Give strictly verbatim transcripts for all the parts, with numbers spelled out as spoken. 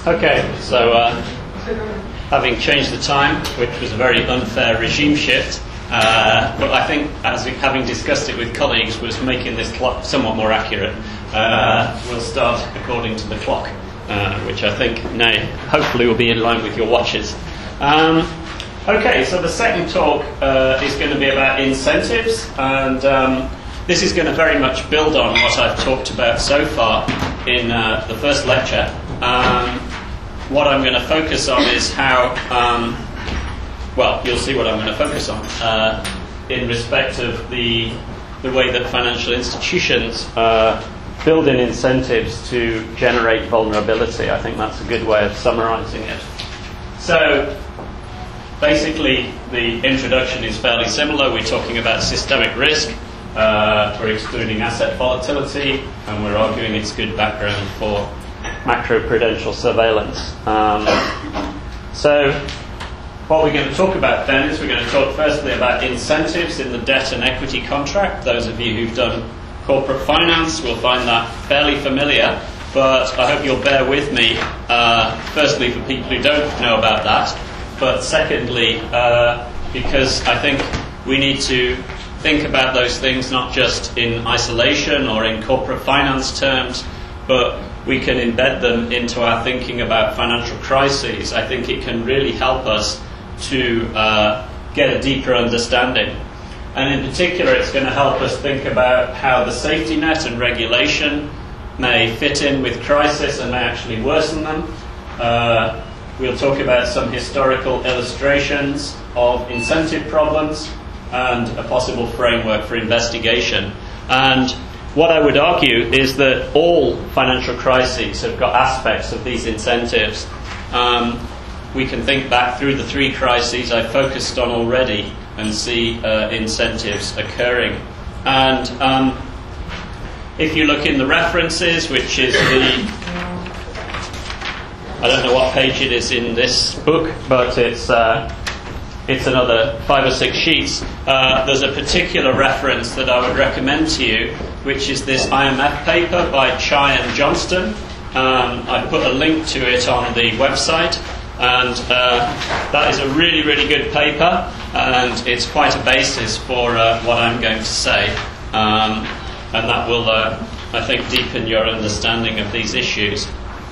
Okay, so uh, having changed the time, which was a very unfair regime shift, uh, but I think, as we, having discussed it with colleagues, was making this clock somewhat more accurate. Uh, we'll start according to the clock, uh, which I think now hopefully will be in line with your watches. Um, okay, so the second talk uh, is going to be about incentives, and um, this is going to very much build on what I've talked about so far in uh, the first lecture. Um, what I'm going to focus on is how, um, well, you'll see what I'm going to focus on uh, in respect of the the way that financial institutions uh, build in incentives to generate vulnerability. I think that's a good way of summarizing it. So, basically, the introduction is fairly similar. We're talking about systemic risk. Uh, we're excluding asset volatility, and we're arguing it's good background for macroprudential surveillance. Um, so what we're going to talk about then is we're going to talk firstly about incentives in the debt and equity contract. Those of you who've done corporate finance will find that fairly familiar, but I hope you'll bear with me, uh, firstly for people who don't know about that, but secondly uh, because I think we need to think about those things not just in isolation or in corporate finance terms, but we can embed them into our thinking about financial crises. I think it can really help us to uh, get a deeper understanding. And in particular, it's going to help us think about how the safety net and regulation may fit in with crisis and may actually worsen them. Uh, we'll talk about some historical illustrations of incentive problems and a possible framework for investigation. And what I would argue is that all financial crises have got aspects of these incentives. Um, we can think back through the three crises I focused on already and see uh, incentives occurring. And um, if you look in the references, which is the, I don't know what page it is in this book, but it's uh, it's another five or six sheets. Uh, there's a particular reference that I would recommend to you, which is this I M F paper by Chai and Johnston. Um, I put a link to it on the website, and uh, that is a really, really good paper, and it's quite a basis for uh, what I'm going to say, um, and that will, uh, I think, deepen your understanding of these issues.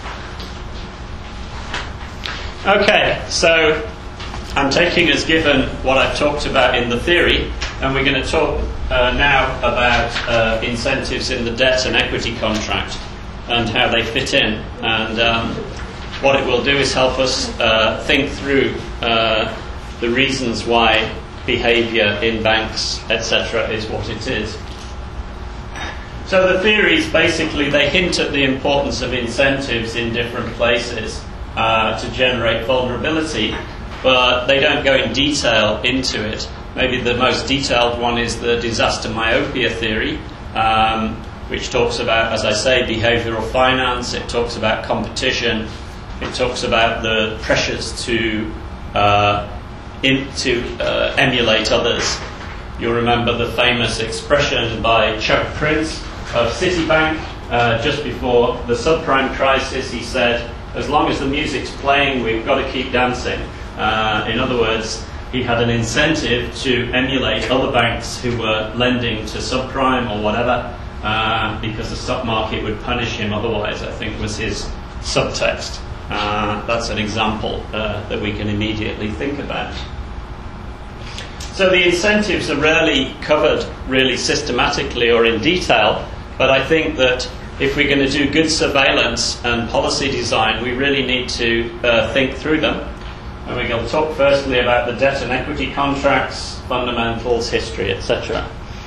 Okay, so I'm taking as given what I've talked about in the theory, and we're going to talk uh, now about uh, incentives in the debt and equity contract and how they fit in. And um, what it will do is help us uh, think through uh, the reasons why behaviour in banks, et cetera, is what it is. So the theories, basically, they hint at the importance of incentives in different places uh, to generate vulnerability, but they don't go in detail into it. Maybe the most detailed one is the disaster myopia theory, um, which talks about, as I say, behavioural finance. It talks about competition. It talks about the pressures to uh, in, to uh, emulate others. You'll remember the famous expression by Chuck Prince of Citibank uh, just before the subprime crisis. He said, "As long as the music's playing, we've got to keep dancing." Uh, in other words, he had an incentive to emulate other banks who were lending to subprime or whatever, uh, because the stock market would punish him otherwise, I think was his subtext. Uh, that's an example uh, that we can immediately think about. So the incentives are rarely covered really systematically or in detail, but I think that if we're going to do good surveillance and policy design, we really need to uh, think through them. And we're going to talk firstly about the debt and equity contracts, fundamentals, history, et cetera.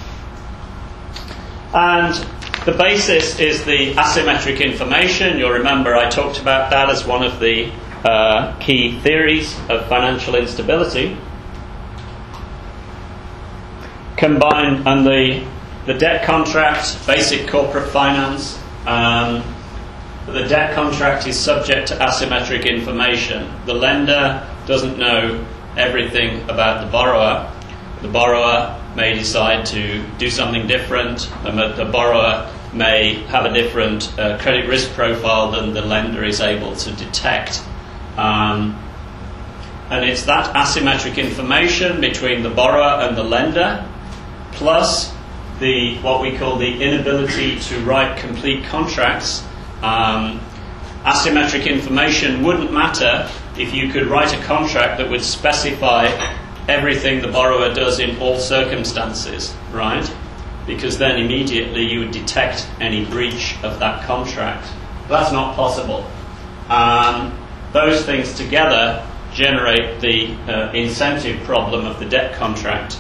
And the basis is the asymmetric information. You'll remember I talked about that as one of the uh, key theories of financial instability. Combined, and the, the debt contract, basic corporate finance. Um, The debt contract is subject to asymmetric information. The lender doesn't know everything about the borrower. The borrower may decide to do something different. The borrower may have a different uh, credit risk profile than the lender is able to detect. Um, and it's that asymmetric information between the borrower and the lender, plus the what we call the inability to write complete contracts. Um, asymmetric information wouldn't matter if you could write a contract that would specify everything the borrower does in all circumstances, right? Because then immediately you would detect any breach of that contract. That's not possible. Um, those things together generate the uh, incentive problem of the debt contract.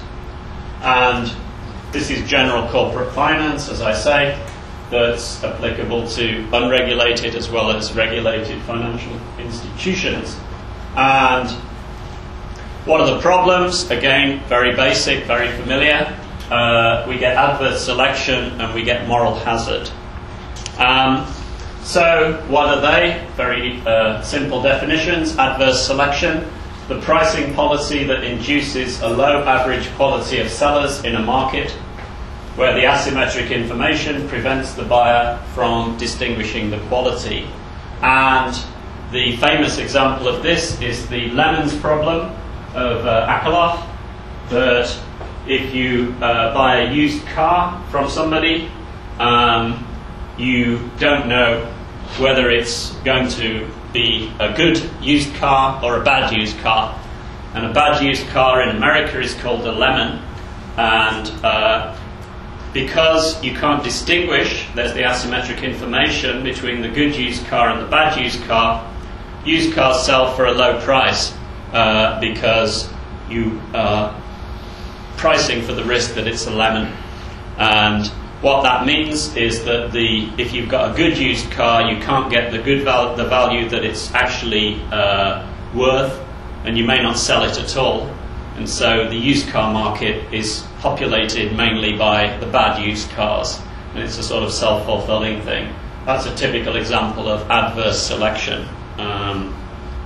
And this is general corporate finance, as I say, that's applicable to unregulated as well as regulated financial institutions. And what are the problems? Again, very basic, very familiar. Uh, we get adverse selection and we get moral hazard. Um, so what are they? Very uh, simple definitions. Adverse selection, the pricing policy that induces a low average quality of sellers in a market where the asymmetric information prevents the buyer from distinguishing the quality. And the famous example of this is the lemons problem of uh, Akerlof, that if you uh, buy a used car from somebody, um, you don't know whether it's going to be a good used car or a bad used car. And a bad used car in America is called a lemon. And uh, because you can't distinguish, there's the asymmetric information between the good used car and the bad used car, used cars sell for a low price uh, because you are pricing for the risk that it's a lemon. And what that means is that the if you've got a good used car, you can't get the good val- the value that it's actually uh, worth, and you may not sell it at all. And so the used car market is populated mainly by the bad used cars, and it's a sort of self-fulfilling thing. That's a typical example of adverse selection. Um,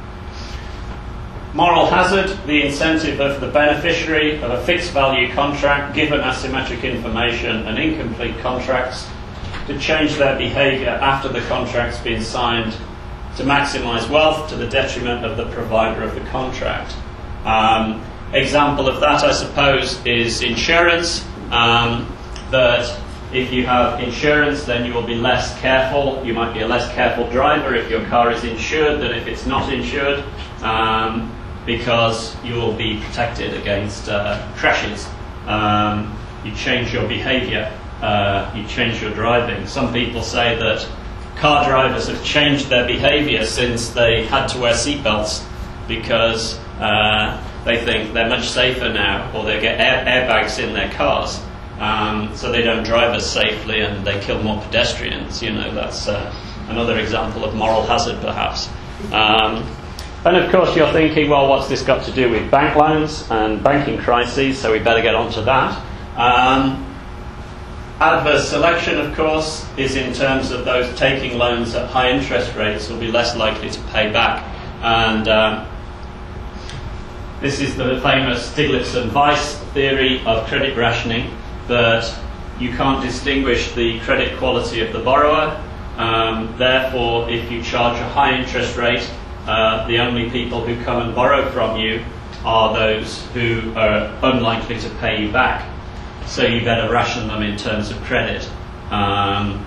moral hazard, the incentive of the beneficiary of a fixed value contract given asymmetric information and incomplete contracts to change their behaviour after the contract's been signed to maximise wealth to the detriment of the provider of the contract. Um, example of that, I suppose, is insurance. Um, that if you have insurance, then you will be less careful. You might be a less careful driver if your car is insured than if it's not insured, um, because you will be protected against uh, crashes. Um, you change your behaviour. Uh, you change your driving. Some people say that car drivers have changed their behaviour since they had to wear seatbelts because uh, they think they're much safer now, or they get air- airbags in their cars, um, so they don't drive as safely and they kill more pedestrians. You know, that's uh, another example of moral hazard, perhaps. Um, and of course, you're thinking, well, what's this got to do with bank loans and banking crises? So we better get on to that. Um, Adverse selection, of course, is in terms of those taking loans at high interest rates will be less likely to pay back. And um, this is the famous Stiglitz and Weiss theory of credit rationing, that you can't distinguish the credit quality of the borrower. Um, therefore, if you charge a high interest rate, uh, the only people who come and borrow from you are those who are unlikely to pay you back. So you better ration them in terms of credit. Um,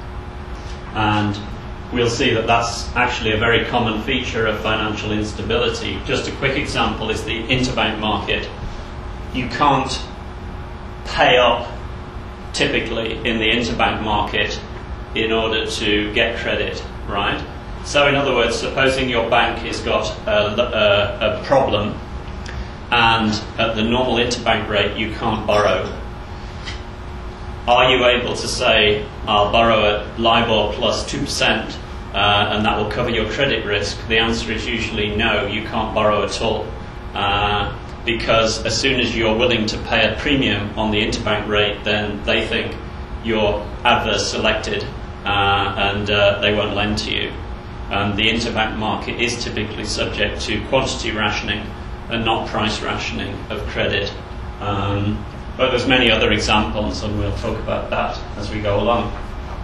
and we'll see that that's actually a very common feature of financial instability. Just a quick example is the interbank market. You can't pay up typically in the interbank market in order to get credit, right? So in other words, supposing your bank has got a, a, a problem and at the normal interbank rate you can't borrow. Are you able to say, I'll borrow at LIBOR plus two percent uh, and that will cover your credit risk? The answer is usually no, you can't borrow at all. Uh, because as soon as you're willing to pay a premium on the interbank rate, then they think you're adverse selected uh, and uh, they won't lend to you. And the interbank market is typically subject to quantity rationing and not price rationing of credit. Um, But there's many other examples, and we'll talk about that as we go along.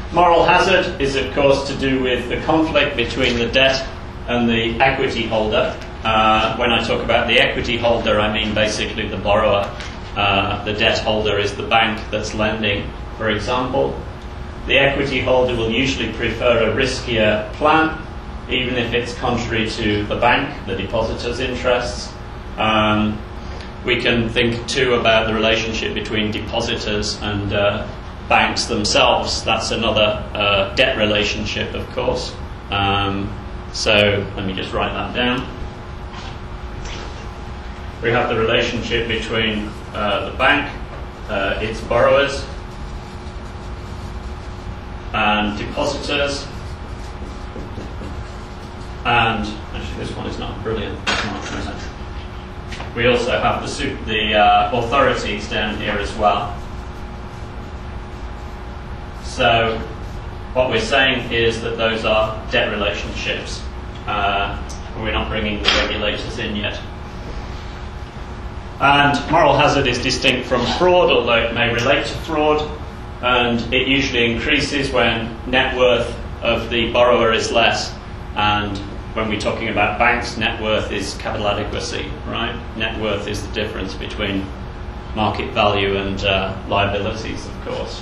Moral hazard is, of course, to do with the conflict between the debt and the equity holder. Uh, when I talk about the equity holder, I mean basically the borrower. Uh, the debt holder is the bank that's lending, for example. The equity holder will usually prefer a riskier plan, even if it's contrary to the bank, the depositor's interests. Um, we can think too about the relationship between depositors and uh, banks themselves. That's another uh, debt relationship, of course. Um, so let me just write that down. We have the relationship between uh, the bank, uh, its borrowers, and depositors. And actually, this one is not brilliant. It's not, is it? We also have the, super, the uh, authorities down here as well. So what we're saying is that those are debt relationships. Uh, we're not bringing the regulators in yet. And moral hazard is distinct from fraud, although it may relate to fraud, and it usually increases when net worth of the borrower is less. And when we're talking about banks, net worth is capital adequacy, right? Net worth is the difference between market value and uh, liabilities, of course.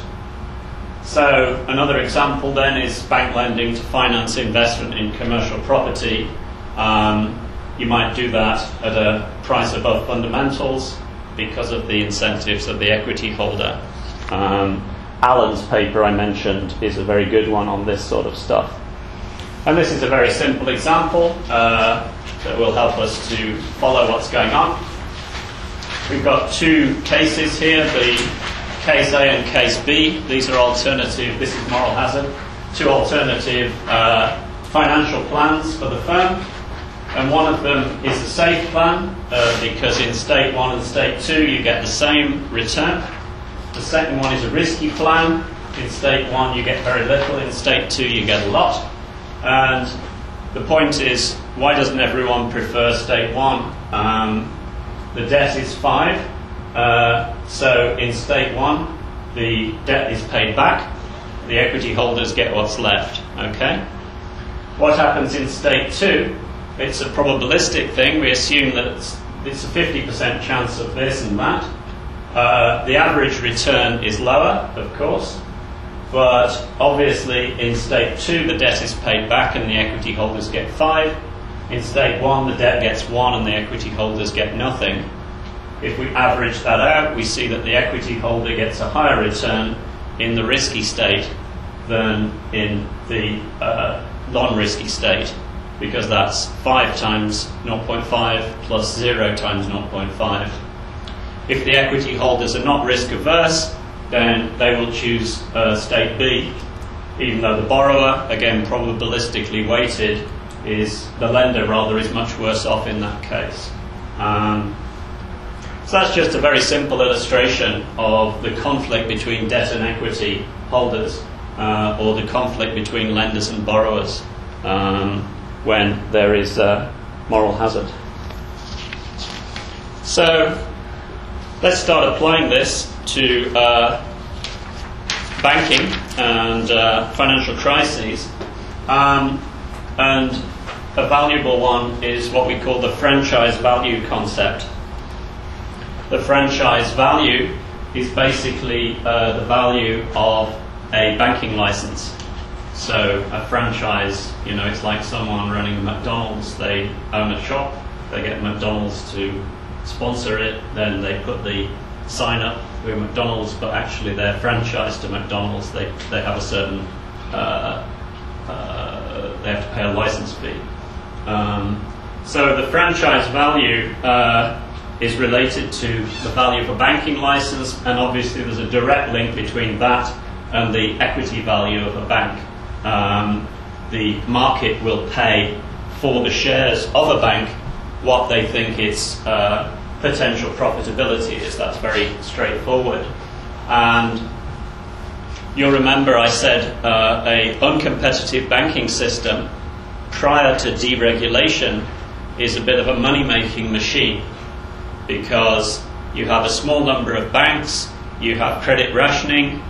So another example then is bank lending to finance investment in commercial property. Um, you might do that at a price above fundamentals because of the incentives of the equity holder. Um, Alan's paper I mentioned is a very good one on this sort of stuff. And this is a very simple example uh, that will help us to follow what's going on. We've got two cases here, the case A and case B. These are alternative, this is moral hazard, two alternative uh, financial plans for the firm. And one of them is a safe plan uh, because in state one and state two you get the same return. The second one is a risky plan. In state one you get very little, in state two you get a lot. And the point is, why doesn't everyone prefer state one? Um, the debt is five, uh, so in state one the debt is paid back, the equity holders get what's left, okay? What happens in state two? It's a probabilistic thing. We assume that it's, it's a fifty percent chance of this and that. Uh, the average return is lower, of course, but obviously in state two the debt is paid back and the equity holders get five. In state one the debt gets one and the equity holders get nothing. If we average that out, we see that the equity holder gets a higher return in the risky state than in the uh, non-risky state, because that's five times zero point five plus zero times zero point five. If the equity holders are not risk averse, then they will choose uh, state B, even though the borrower, again probabilistically weighted, is the lender rather is much worse off in that case. Um, so that's just a very simple illustration of the conflict between debt and equity holders, uh, or the conflict between lenders and borrowers um, when there is uh, moral hazard. So let's start applying this to uh, banking and uh, financial crises. Um, and a valuable one is what we call the franchise value concept. The franchise value is basically uh, the value of a banking license. So a franchise, you know, it's like someone running McDonald's. They own a shop, they get McDonald's to sponsor it, then they put the sign up with McDonald's, but actually they're franchised to McDonald's. They they have a certain uh, uh, they have to pay a license fee. Um, so the franchise value uh, is related to the value of a banking license, and obviously there's a direct link between that and the equity value of a bank. Um, the market will pay for the shares of a bank what they think its uh, potential profitability is. That's very straightforward. And you'll remember I said uh, a uncompetitive banking system prior to deregulation is a bit of a money-making machine, because you have a small number of banks, you have credit rationing,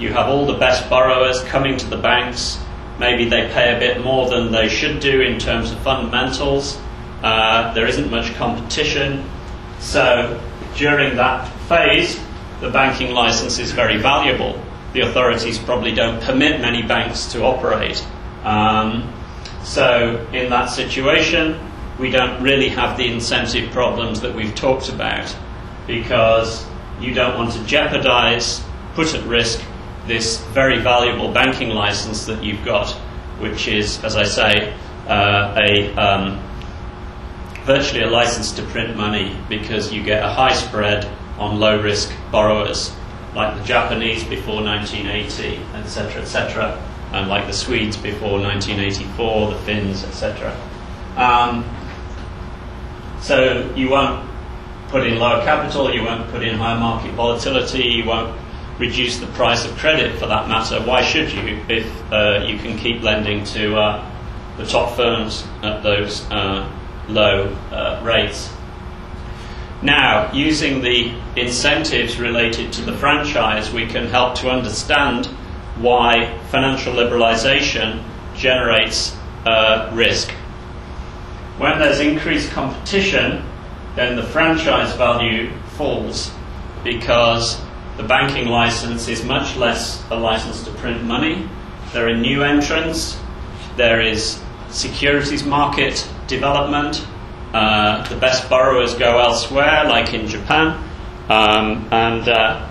you have all the best borrowers coming to the banks. Maybe they pay a bit more than they should do in terms of fundamentals. Uh, there isn't much competition. So during that phase, the banking license is very valuable. The authorities probably don't permit many banks to operate. Um, so in that situation, we don't really have the incentive problems that we've talked about, because you don't want to jeopardize, put at risk, this very valuable banking license that you've got, which is, as I say, uh, a um, virtually a license to print money, because you get a high spread on low-risk borrowers, like the Japanese before nineteen eighty, et cetera, et cetera, and like the Swedes before nineteen eighty-four, the Finns, et cetera. Um, so you won't put in lower capital, you won't put in higher market volatility, you won't reduce the price of credit for that matter. Why should you, if uh, you can keep lending to uh, the top firms at those uh, low uh, rates? Now, using the incentives related to the franchise, we can help to understand why financial liberalization generates uh, risk. When there's increased competition, then the franchise value falls, because the banking license is much less a license to print money. There are new entrants, there is securities market development, uh, the best borrowers go elsewhere, like in Japan, um, and uh,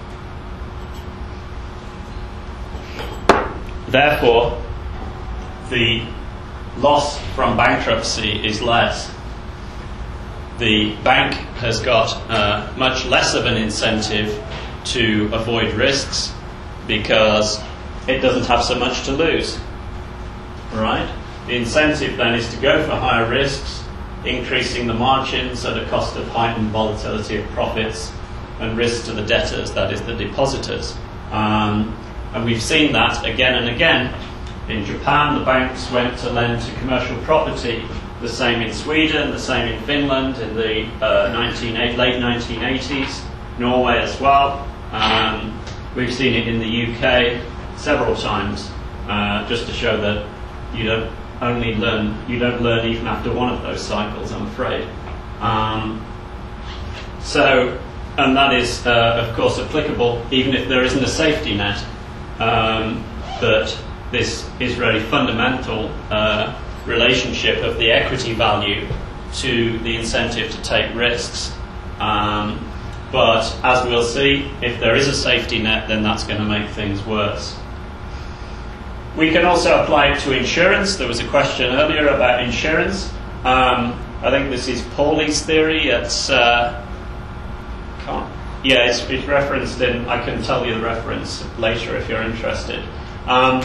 therefore the loss from bankruptcy is less. The bank has got uh, much less of an incentive to avoid risks, because it doesn't have so much to lose. Right? The incentive then is to go for higher risks, increasing the margins at a cost of heightened volatility of profits and risk to the debtors, that is the depositors. Um, and we've seen that again and again. In Japan, the banks went to lend to commercial property. The same in Sweden, the same in Finland in the uh, late nineteen eighties, Norway as well. Um, we've seen it in the U K several times, uh, just to show that you don't only learn, you don't learn even after one of those cycles, I'm afraid. Um, so, and that is, uh, of course, applicable even if there isn't a safety net. Um, but this is really fundamental uh, relationship of the equity value to the incentive to take risks. Um, but as we'll see, if there is a safety net, then that's going to make things worse. We can also apply it to insurance. There was a question earlier about insurance. Um, I think this is Pauli's theory. It's uh, can't, yeah, it's, it's referenced in. I can tell you the reference later if you're interested. Um,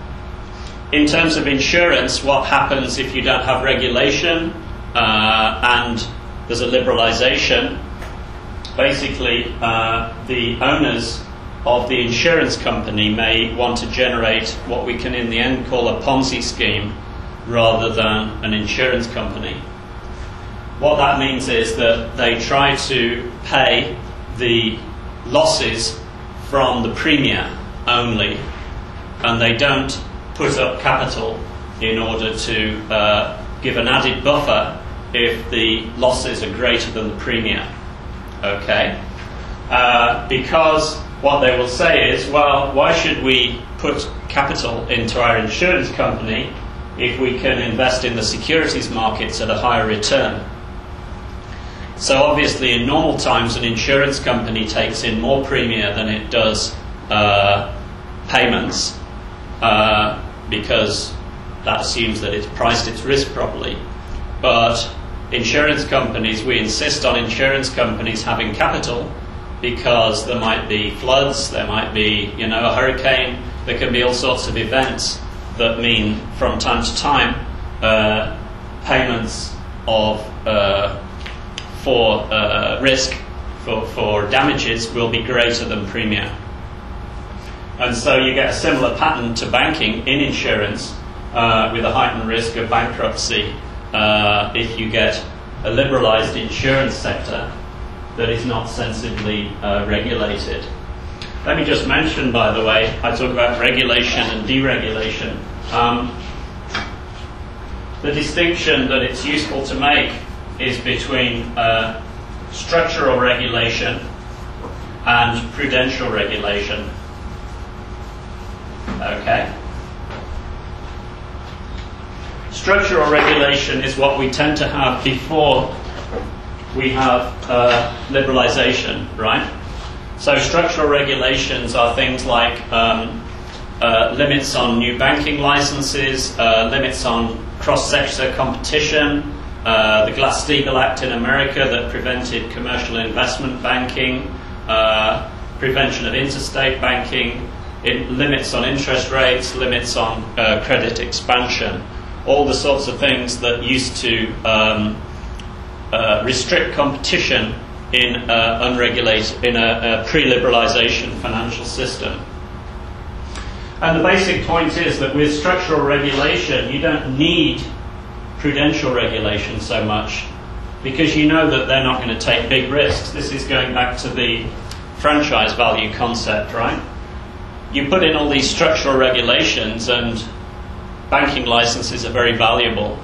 in terms of insurance, what happens if you don't have regulation uh, and there's a liberalization? Basically, uh, the owners of the insurance company may want to generate what we can in the end call a Ponzi scheme rather than an insurance company. What that means is that they try to pay the losses from the premia only, and they don't put up capital in order to uh, give an added buffer if the losses are greater than the premia. Okay? Uh, because what they will say is, well, why should we put capital into our insurance company if we can invest in the securities markets at a higher return? So obviously in normal times an insurance company takes in more premia than it does uh, payments, uh, because that assumes that it's priced its risk properly. But insurance companies, we insist on insurance companies having capital, because there might be floods, there might be, you know, a hurricane, there can be all sorts of events that mean from time to time uh, payments of uh, for uh, risk, for, for damages will be greater than premium. And so you get a similar pattern to banking in insurance uh, with a heightened risk of bankruptcy uh, if you get a liberalized insurance sector that is not sensibly uh, regulated. let me just mention, by the way, I talk about regulation and deregulation. Um, the distinction that it's useful to make is between uh, structural regulation and prudential regulation. Okay. Structural regulation is what we tend to have before we have uh, liberalization, right? So structural regulations are things like um, uh, limits on new banking licenses, uh, limits on cross-sector competition, uh, the Glass-Steagall Act in America that prevented commercial investment banking, uh, prevention of interstate banking, it limits on interest rates, limits on uh, credit expansion, all the sorts of things that used to um, uh, restrict competition in uh, unregulated, in a, a pre-liberalization financial system. And the basic point is that with structural regulation, you don't need prudential regulation so much because you know that they're not going to take big risks. This is going back to the franchise value concept, right? You put in all these structural regulations and banking licenses are very valuable.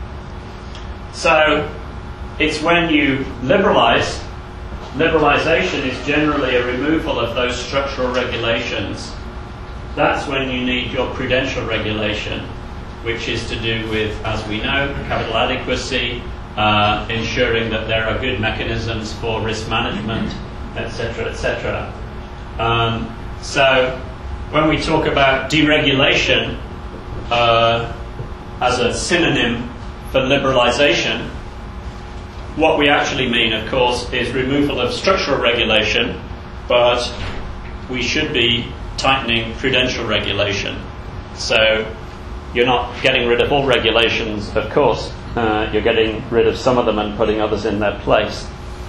So it's when you liberalize, liberalization is generally a removal of those structural regulations. That's when you need your prudential regulation, which is to do with, as we know, capital adequacy, uh, ensuring that there are good mechanisms for risk management, et cetera, et cetera. Um, so when we talk about deregulation uh, as a synonym for liberalization, what we actually mean, of course, is removal of structural regulation, but we should be tightening prudential regulation. So you're not getting rid of all regulations, of course. Uh, you're getting rid of some of them and putting others in their place.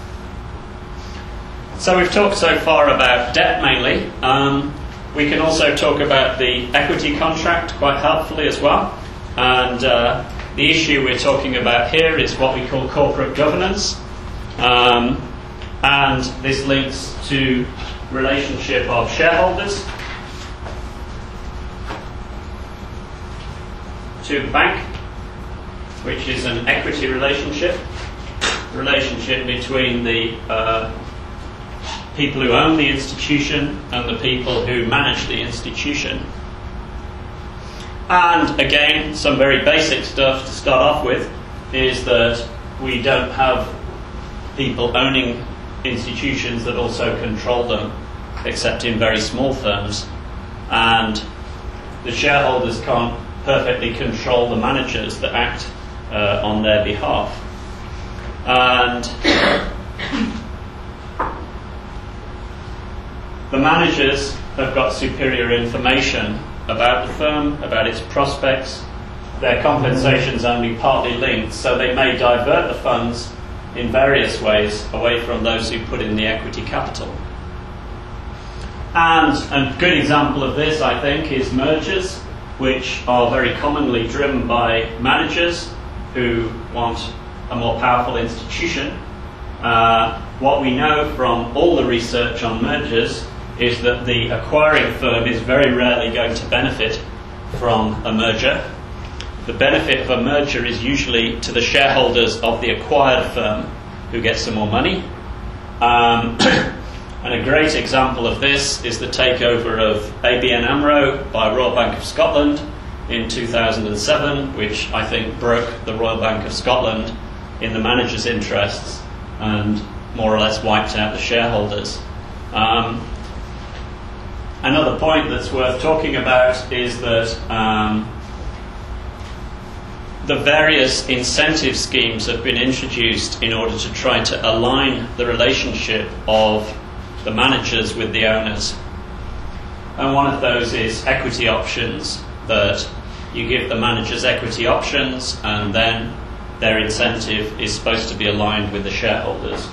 So we've talked so far about debt mainly. Um, we can also talk about the equity contract quite helpfully as well. And uh, the issue we're talking about here is what we call corporate governance. Um, and this links to relationship of shareholders to the bank, which is an equity relationship, relationship between the uh, people who own the institution and the people who manage the institution. And again, some very basic stuff to start off with is that we don't have people owning institutions that also control them, except in very small firms. And the shareholders can't perfectly control the managers that act uh, on their behalf. And the managers have got superior information about the firm, about its prospects. Their compensation's only partly linked, so they may divert the funds in various ways away from those who put in the equity capital. And a good example of this, I think, is mergers, which are very commonly driven by managers who want a more powerful institution. Uh, what we know from all the research on mergers is that the acquiring firm is very rarely going to benefit from a merger. The benefit of a merger is usually to the shareholders of the acquired firm who get some more money. Um, and a great example of this is the takeover of A B N AMRO by Royal Bank of Scotland in two thousand seven, which I think broke the Royal Bank of Scotland in the manager's interests and more or less wiped out the shareholders. Um, Another point that's worth talking about is that um, the various incentive schemes have been introduced in order to try to align the relationship of the managers with the owners. And one of those is equity options, that you give the managers equity options and then their incentive is supposed to be aligned with the shareholders.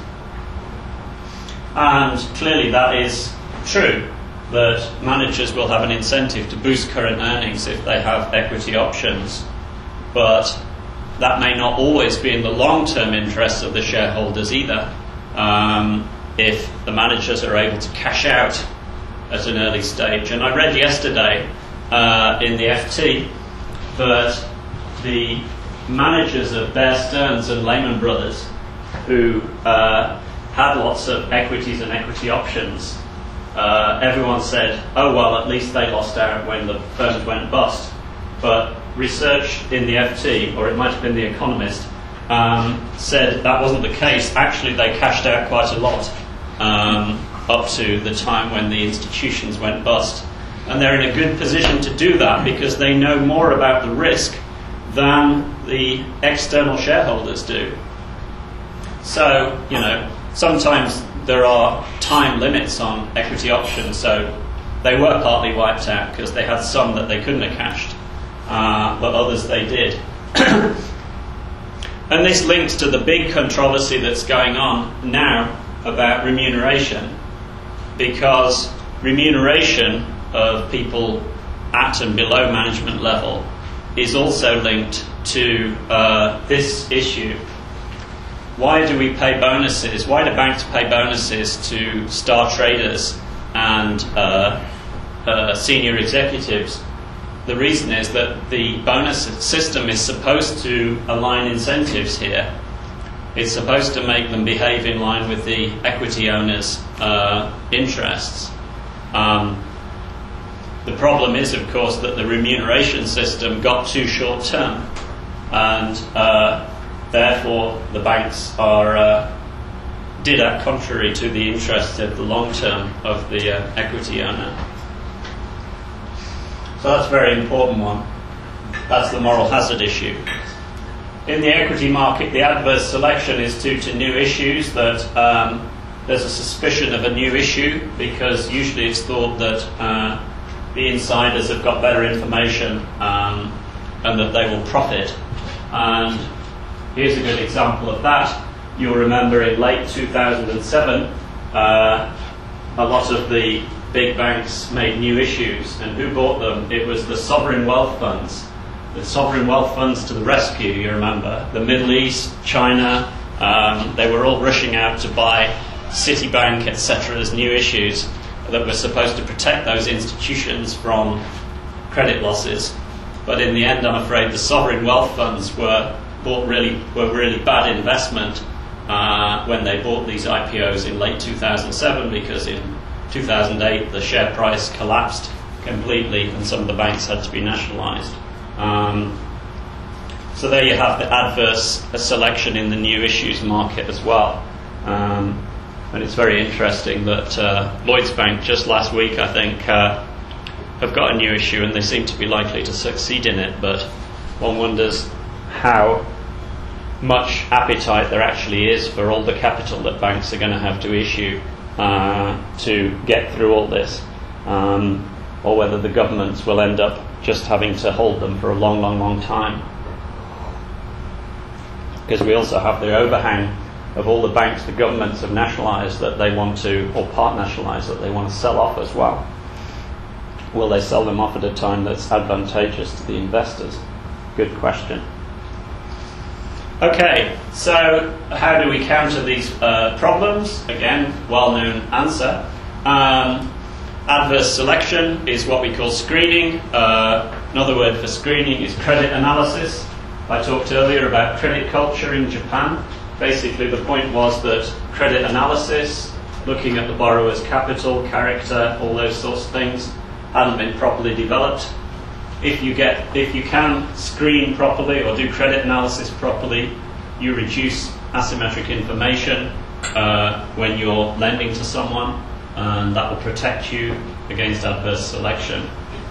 And clearly that is true, that managers will have an incentive to boost current earnings if they have equity options. But that may not always be in the long-term interests of the shareholders either. Um, if the managers are able to cash out at an early stage. And I read yesterday uh, in the F T that the managers of Bear Stearns and Lehman Brothers, who uh, had lots of equities and equity options, uh, everyone said, oh well, at least they lost out when the firms went bust. But research in the F T, or it might have been The Economist, um, said that wasn't the case. Actually, they cashed out quite a lot um, up to the time when the institutions went bust. And they're in a good position to do that because they know more about the risk than the external shareholders do. So, you know, sometimes there are time limits on equity options, so they were partly wiped out because they had some that they couldn't have cashed, uh, but others they did. And this links to the big controversy that's going on now about remuneration, because remuneration of people at and below management level is also linked to uh, this issue. Why do we pay bonuses? Why do banks pay bonuses to star traders and uh, uh, senior executives? The reason is that the bonus system is supposed to align incentives here. It's supposed to make them behave in line with the equity owners' uh, interests. Um, the problem is, of course, that the remuneration system got too short term, and uh, therefore the banks are uh, did act contrary to the interest of the long term of the uh, equity owner. So that's a very important one. That's the moral hazard issue. In the equity market, the adverse selection is due to new issues, that um, there's a suspicion of a new issue because usually it's thought that uh, the insiders have got better information um, and that they will profit. And here's a good example of that. You'll remember in late two thousand seven, uh, a lot of the big banks made new issues, and who bought them? It was the sovereign wealth funds. The sovereign wealth funds to the rescue, you remember. The Middle East, China, um, they were all rushing out to buy Citibank, et cetera as new issues that were supposed to protect those institutions from credit losses. But in the end, I'm afraid the sovereign wealth funds were bought really were really bad investment uh, when they bought these I P Os in late two thousand seven, because in two thousand eight the share price collapsed completely and some of the banks had to be nationalised. Um, so there you have the adverse selection in the new issues market as well. Um, and it's very interesting that uh, Lloyds Bank just last week, I think, uh, have got a new issue and they seem to be likely to succeed in it, but one wonders how much appetite there actually is for all the capital that banks are going to have to issue uh, to get through all this, um, or whether the governments will end up just having to hold them for a long, long, long time. Because we also have the overhang of all the banks the governments have nationalised that they want to, or part nationalised, that they want to sell off as well. Will they sell them off at a time that's advantageous to the investors? Good question. Okay, so how do we counter these uh, problems? Again, well-known answer. Um, adverse selection is what we call screening. Uh, another word for screening is credit analysis. I talked earlier about credit culture in Japan. Basically, the point was that credit analysis, looking at the borrower's capital, character, all those sorts of things, hadn't been properly developed. If you get, if you can screen properly or do credit analysis properly, you reduce asymmetric information uh, when you're lending to someone, and that will protect you against adverse selection.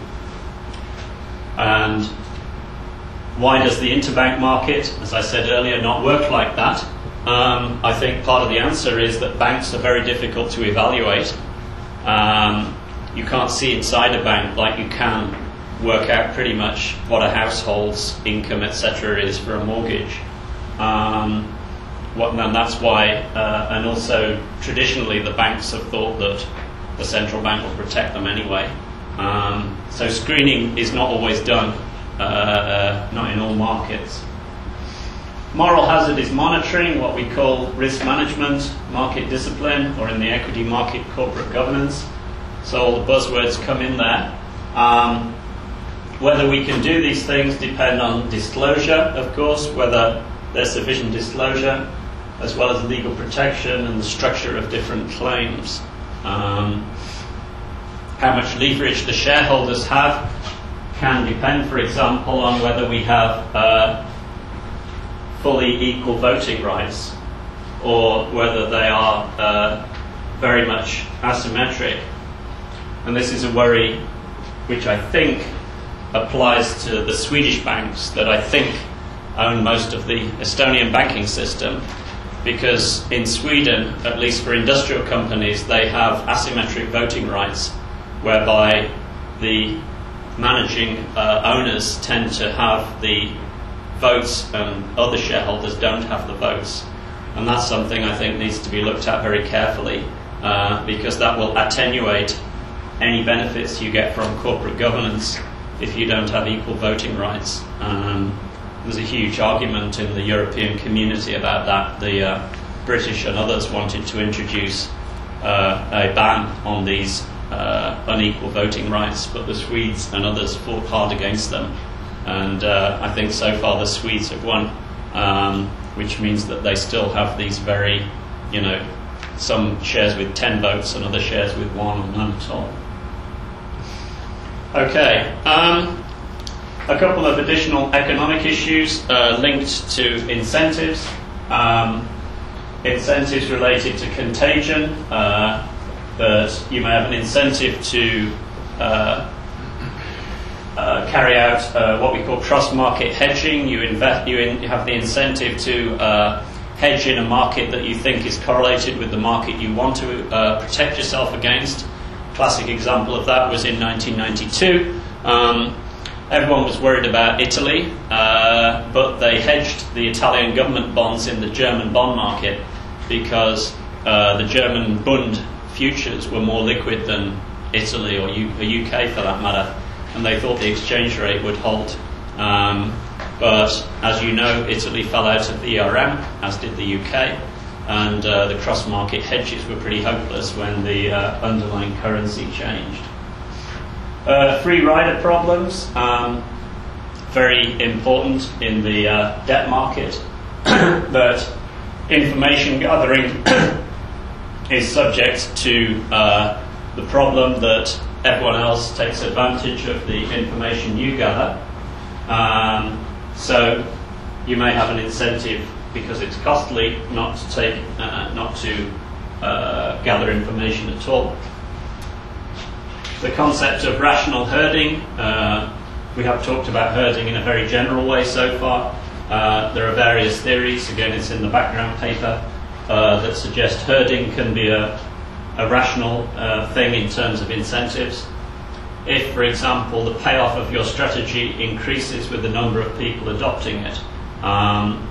And why does the interbank market, as I said earlier, not work like that? Um, I think part of the answer is that banks are very difficult to evaluate. Um, you can't see inside a bank like you can work out pretty much what a household's income, et cetera, is for a mortgage. Um, what, and that's why, uh, and also traditionally the banks have thought that the central bank will protect them anyway. Um, so screening is not always done, uh, uh, not in all markets. Moral hazard is monitoring, what we call risk management, market discipline, or in the equity market, corporate governance. So all the buzzwords come in there. Um, whether we can do these things depend on disclosure, of course, whether there's sufficient disclosure, as well as legal protection and the structure of different claims. Um, how much leverage the shareholders have can depend, for example, on whether we have uh, fully equal voting rights or whether they are uh, very much asymmetric. And this is a worry which I think applies to the Swedish banks that I think own most of the Estonian banking system, because in Sweden, at least for industrial companies, they have asymmetric voting rights, whereby the managing uh, owners tend to have the votes and other shareholders don't have the votes. And that's something I think needs to be looked at very carefully, uh, because that will attenuate any benefits you get from corporate governance if you don't have equal voting rights. Um, there's a huge argument in the European community about that. The uh, British and others wanted to introduce uh, a ban on these uh, unequal voting rights, but the Swedes and others fought hard against them. And uh, I think so far the Swedes have won, um, which means that they still have these very, you know, some shares with ten votes and other shares with one or none at all. Okay, um, a couple of additional economic issues uh, linked to incentives. Um, incentives related to contagion, uh, that you may have an incentive to uh, uh, carry out uh, what we call cross-market hedging. You, invest, you, in, you have the incentive to uh, hedge in a market that you think is correlated with the market you want to uh, protect yourself against. Classic example of that was in nineteen ninety-two. Um, everyone was worried about Italy, uh, but they hedged the Italian government bonds in the German bond market because uh, the German Bund futures were more liquid than Italy or U- the U K for that matter, and they thought the exchange rate would hold. Um, but as you know, Italy fell out of the E R M, as did the U K. And uh, the cross-market hedges were pretty hopeless when the uh, underlying currency changed. Uh, free rider problems, um, very important in the uh, debt market, but information gathering is subject to uh, the problem that everyone else takes advantage of the information you gather. Um, so you may have an incentive because it's costly not to take, uh, not to uh, gather information at all. The concept of rational herding, uh, we have talked about herding in a very general way so far. Uh, there are various theories, again it's in the background paper, uh, that suggest herding can be a, a rational uh, thing in terms of incentives. If, for example, the payoff of your strategy increases with the number of people adopting it, um,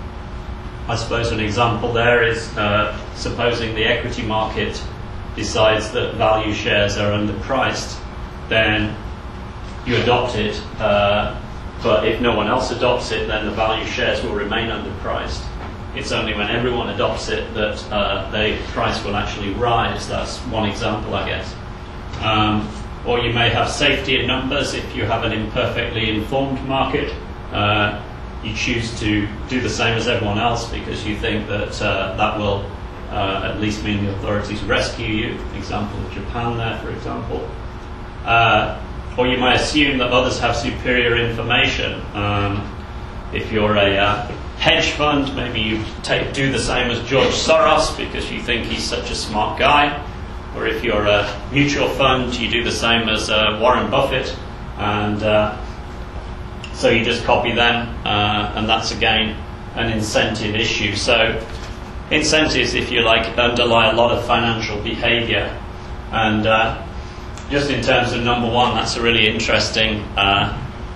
I suppose an example there is uh, supposing the equity market decides that value shares are underpriced, then you adopt it, uh, but if no one else adopts it, then the value shares will remain underpriced. It's only when everyone adopts it that uh, the price will actually rise. That's one example, I guess. Um, or you may have safety in numbers if you have an imperfectly informed market. Uh, You choose to do the same as everyone else because you think that uh, that will uh, at least mean the authorities rescue you. Example of Japan there, for example. Uh, or you may assume that others have superior information. Um, if you're a uh, hedge fund, maybe you take, do the same as George Soros because you think he's such a smart guy. Or if you're a mutual fund, you do the same as uh, Warren Buffett. And uh, so you just copy them, uh, and that's again an incentive issue. So incentives, if you like, underlie a lot of financial behaviour. And uh, just in terms of number one, that's a really interesting uh,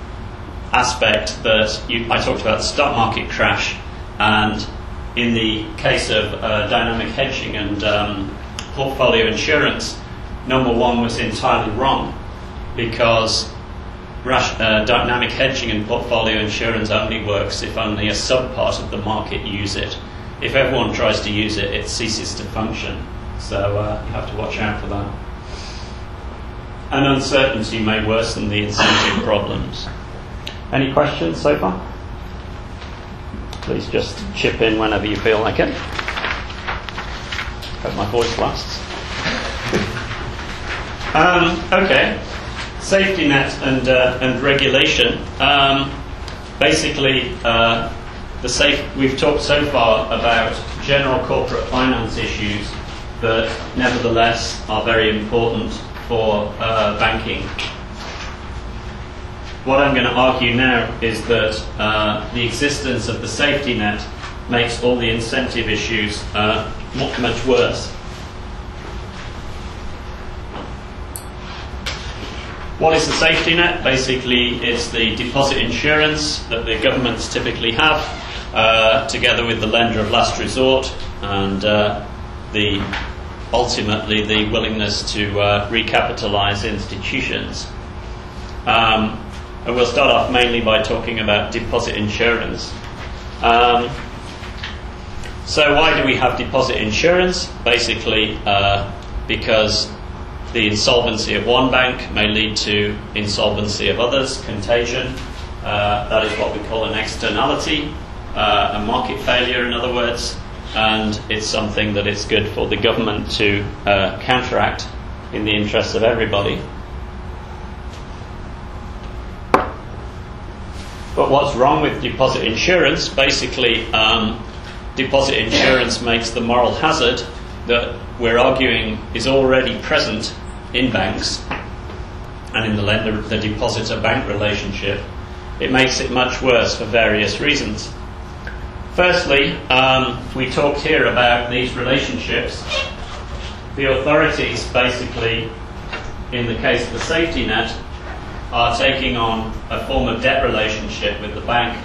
aspect that you, I talked about the stock market crash, and in the case of uh, dynamic hedging and um, portfolio insurance, number one was entirely wrong because Uh, dynamic hedging and portfolio insurance only works if only a sub-part of the market use it. If everyone tries to use it, it ceases to function. So uh, you have to watch out for that. and uncertainty may worsen the incentive problems. Any questions so far? Please just chip in whenever you feel like it. Hope my voice lasts. um, okay, safety net and uh, and regulation. Um, basically, uh, the safe. We've talked so far about general corporate finance issues that, nevertheless, are very important for uh, banking. What I'm going to argue now is that uh, the existence of the safety net makes all the incentive issues uh, much, much worse. What is the safety net? Basically, it's the deposit insurance that the governments typically have, uh, together with the lender of last resort, and uh, the ultimately the willingness to uh, recapitalise institutions. Um, and we'll start off mainly by talking about deposit insurance. Um, so why do we have deposit insurance? Basically, uh, because the insolvency of one bank may lead to insolvency of others, contagion. Uh, that is what we call an externality, uh, a market failure, in other words. And it's something that it's good for the government to uh, counteract in the interests of everybody. But what's wrong with deposit insurance? Basically, um, deposit insurance makes the moral hazard that we're arguing is already present in banks and in the lender, the depositor-bank relationship. It makes it much worse for various reasons. Firstly, um, we talked here about these relationships. The authorities, basically, in the case of the safety net, are taking on a form of debt relationship with the bank.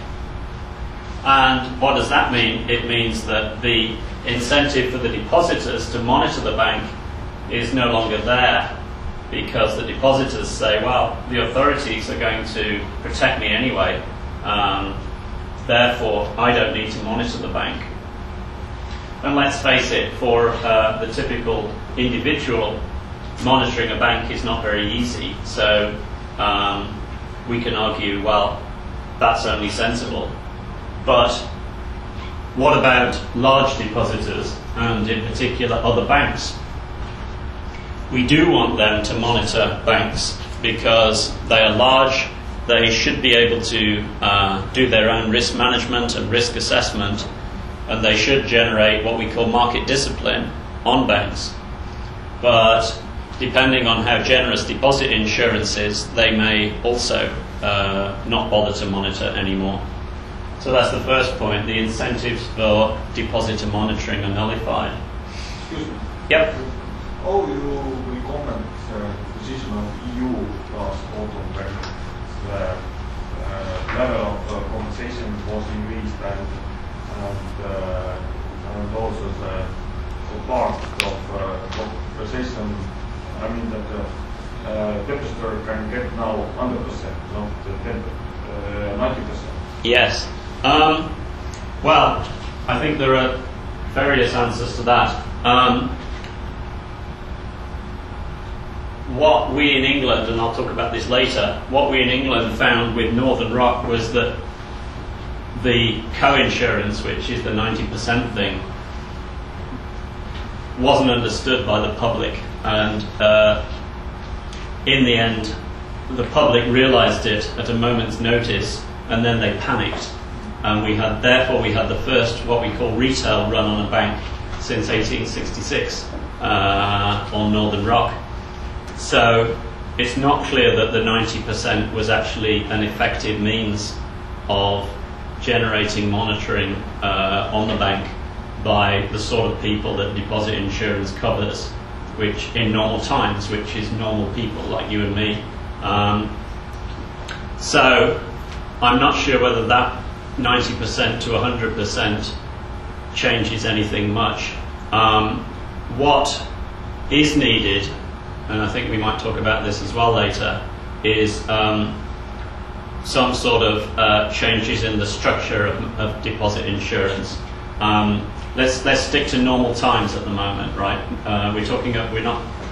And what does that mean? It means that the incentive for the depositors to monitor the bank is no longer there, because the depositors say, well, the authorities are going to protect me anyway, um, therefore I don't need to monitor the bank. And let's face it, for uh, the typical individual, monitoring a bank is not very easy. So um, we can argue, well, that's only sensible. But what about large depositors, and in particular other banks? We do want them to monitor banks because they are large. They should be able to uh, do their own risk management and risk assessment, and they should generate what we call market discipline on banks. But depending on how generous deposit insurance is, they may also uh, not bother to monitor anymore. So that's the first point. The incentives for depositor monitoring are nullified. Excuse me. Yep. How you will comment uh, the position of E U last autumn when the uh, level of uh, compensation was increased and and, uh, and also the, the part of uh, compensation, I mean that the uh, depositor can get now one hundred percent, not uh, ninety percent. Yes. Um, well, I think there are various answers to that. Um, what we in England, and I'll talk about this later, what we in England found with Northern Rock was that the co-insurance, which is the ninety percent thing, wasn't understood by the public, and uh, in the end the public realised it at a moment's notice, and then they panicked. And we had, therefore, we had the first what we call retail run on a bank since eighteen sixty-six uh, on Northern Rock. So it's not clear that the ninety percent was actually an effective means of generating monitoring uh, on the bank by the sort of people that deposit insurance covers, which in normal times, which is normal people like you and me. Um, so I'm not sure whether that ninety percent to one hundred percent changes anything much. Um, what is needed, and I think we might talk about this as well later, is um, some sort of uh, changes in the structure of, of deposit insurance. Um, let's let's stick to normal times at the moment, right? Uh, we're talking. We're not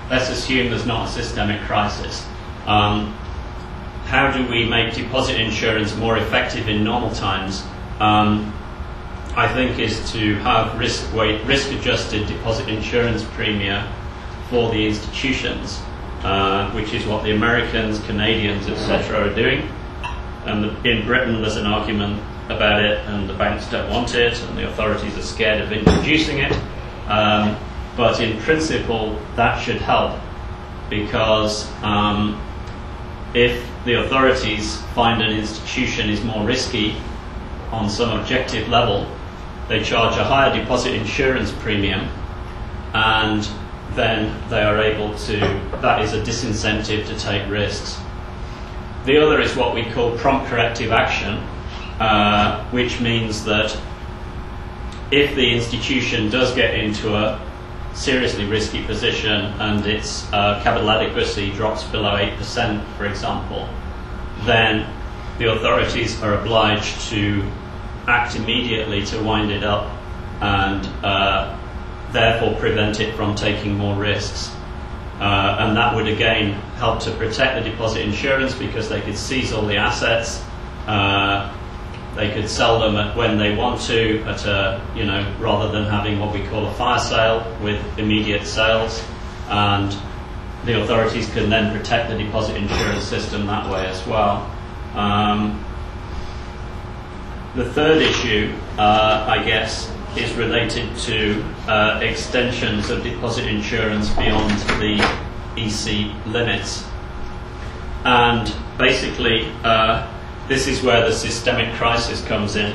let's assume there's not a systemic crisis. Um, how do we make deposit insurance more effective in normal times? Um, I think is to have risk weight, risk-adjusted deposit insurance premia for the institutions, uh, which is what the Americans, Canadians, et cetera are doing. And the, in Britain, there's an argument about it, and the banks don't want it, and the authorities are scared of introducing it. Um, but in principle, that should help, because um, if the authorities find an institution is more risky on some objective level, they charge a higher deposit insurance premium, and then they are able to, that is a disincentive to take risks. The other is what we call prompt corrective action, uh, which means that if the institution does get into a seriously risky position and its uh, capital adequacy drops below eight percent, for example, then the authorities are obliged to act immediately to wind it up and uh, therefore prevent it from taking more risks. Uh, and that would again help to protect the deposit insurance, because they could seize all the assets, uh, they could sell them at when they want to, at a, you know, rather than having what we call a fire sale with immediate sales, and the authorities can then protect the deposit insurance system that way as well. Um, the third issue, uh, I guess, is related to uh, extensions of deposit insurance beyond the E C limits. And basically, uh, this is where the systemic crisis comes in.